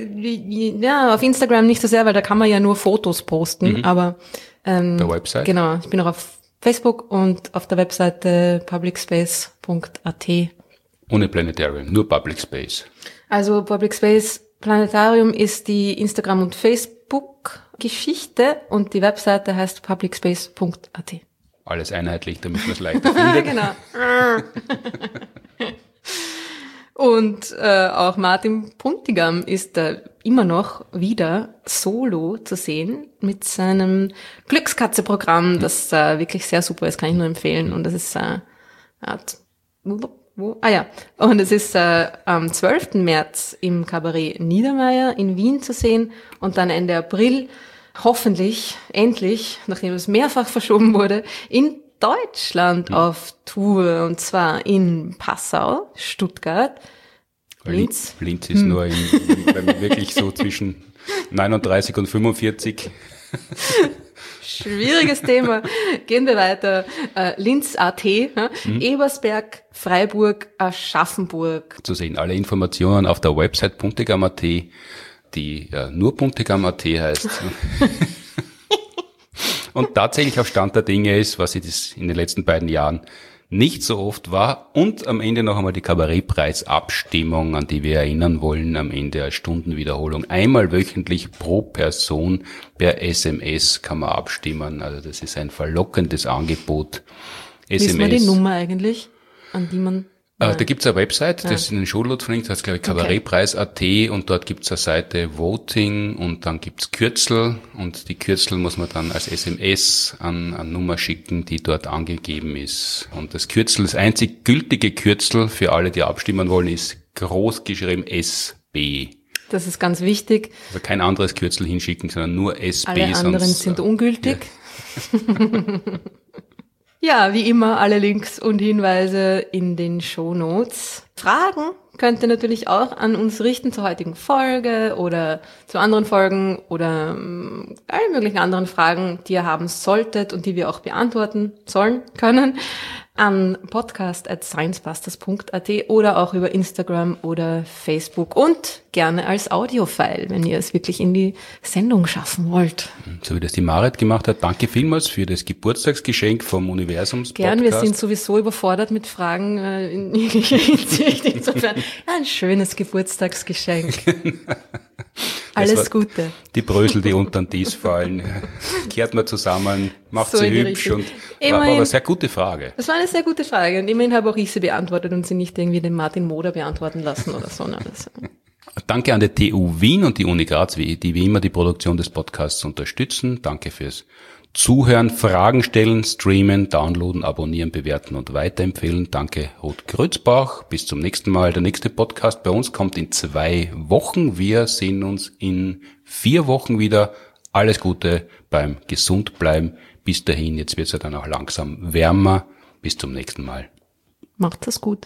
Ja, auf Instagram nicht so sehr, weil da kann man ja nur Fotos posten, mhm. aber ähm, der Website? Genau, ich bin auch auf Facebook und auf der Webseite public space punkt a t. Ohne Planetarium, nur Public Space. Also Public Space Planetarium ist die Instagram- und Facebook-Geschichte und die Webseite heißt public space punkt a t. Alles einheitlich, damit man es leichter findet. Genau. Und äh, auch Martin Puntigam ist äh, immer noch wieder solo zu sehen mit seinem Glückskatze-Programm, das äh, wirklich sehr super ist, kann ich nur empfehlen. Und das ist äh, wo? Ah ja, und es ist äh, am zwölften März im Kabarett Niedermeyer in Wien zu sehen und dann Ende April hoffentlich, endlich, nachdem es mehrfach verschoben wurde, in Deutschland mhm. auf Tour, und zwar in Passau, Stuttgart, Linz. Linz ist hm. nur in, in, wirklich so zwischen neununddreißig und fünfundvierzig. Schwieriges Thema. Gehen wir weiter. Äh, Linz Punkt a t, ja? mhm. Ebersberg, Freiburg, Aschaffenburg. Zu sehen alle Informationen auf der Website puntigam punkt a t, die ja, nur puntigam punkt a t heißt. Und tatsächlich auf Stand der Dinge ist, was es in den letzten beiden Jahren nicht so oft war. Und am Ende noch einmal die Kabarettpreisabstimmung, an die wir erinnern wollen, am Ende als Stundenwiederholung. Einmal wöchentlich pro Person per S M S kann man abstimmen. Also das ist ein verlockendes Angebot. S M S. Wissen wir die Nummer eigentlich, an die man... Äh, da gibt's eine Website, das ist in den Shownotes verlinkt, das heißt, glaube ich, Kabarettpreis Punkt a t und dort gibt's eine Seite Voting und dann gibt's Kürzel und die Kürzel muss man dann als S M S an eine Nummer schicken, die dort angegeben ist. Und das Kürzel, das einzig gültige Kürzel für alle, die abstimmen wollen, ist groß geschrieben S B. Das ist ganz wichtig. Also kein anderes Kürzel hinschicken, sondern nur S B. Alle anderen sonst, sind ungültig. Ja. Ja, wie immer alle Links und Hinweise in den Shownotes. Fragen könnt ihr natürlich auch an uns richten zur heutigen Folge oder zu anderen Folgen oder ähm, alle möglichen anderen Fragen, die ihr haben solltet und die wir auch beantworten sollen können, an podcast at sciencebusters punkt a t oder auch über Instagram oder Facebook und gerne als Audiofile, wenn ihr es wirklich in die Sendung schaffen wollt. So wie das die Marit gemacht hat. Danke vielmals für das Geburtstagsgeschenk vom Universums-Podcast. Gern, wir sind sowieso überfordert mit Fragen äh, in jeglicher Hinsicht. Insofern ein schönes Geburtstagsgeschenk. Alles Gute. Die Brösel, die unter den Tisch fallen. Kehrt mal zusammen, macht So sie in die hübsch Richtung. und Immerhin- war, war eine sehr gute Frage. Das war eine sehr gute Frage und immerhin habe auch ich sie beantwortet und sie nicht irgendwie den Martin Moder beantworten lassen oder so. Alles. Danke an die T U Wien und die Uni Graz, die wie immer die Produktion des Podcasts unterstützen. Danke fürs Zuhören, Fragen stellen, streamen, downloaden, abonnieren, bewerten und weiterempfehlen. Danke, Ruth Grützbach. Bis zum nächsten Mal. Der nächste Podcast bei uns kommt in zwei Wochen. Wir sehen uns in vier Wochen wieder. Alles Gute beim gesund bleiben. Bis dahin, jetzt wird es ja dann auch langsam wärmer. Bis zum nächsten Mal. Macht das gut.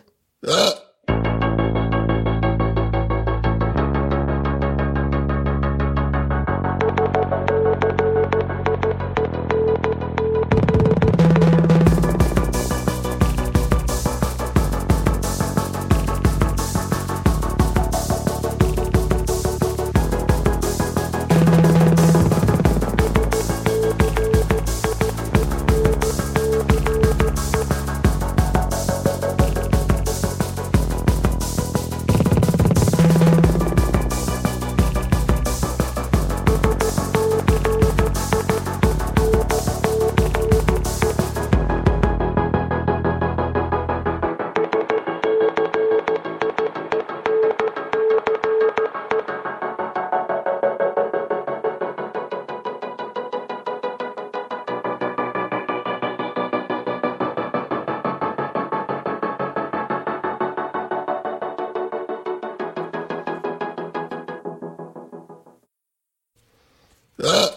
Uh.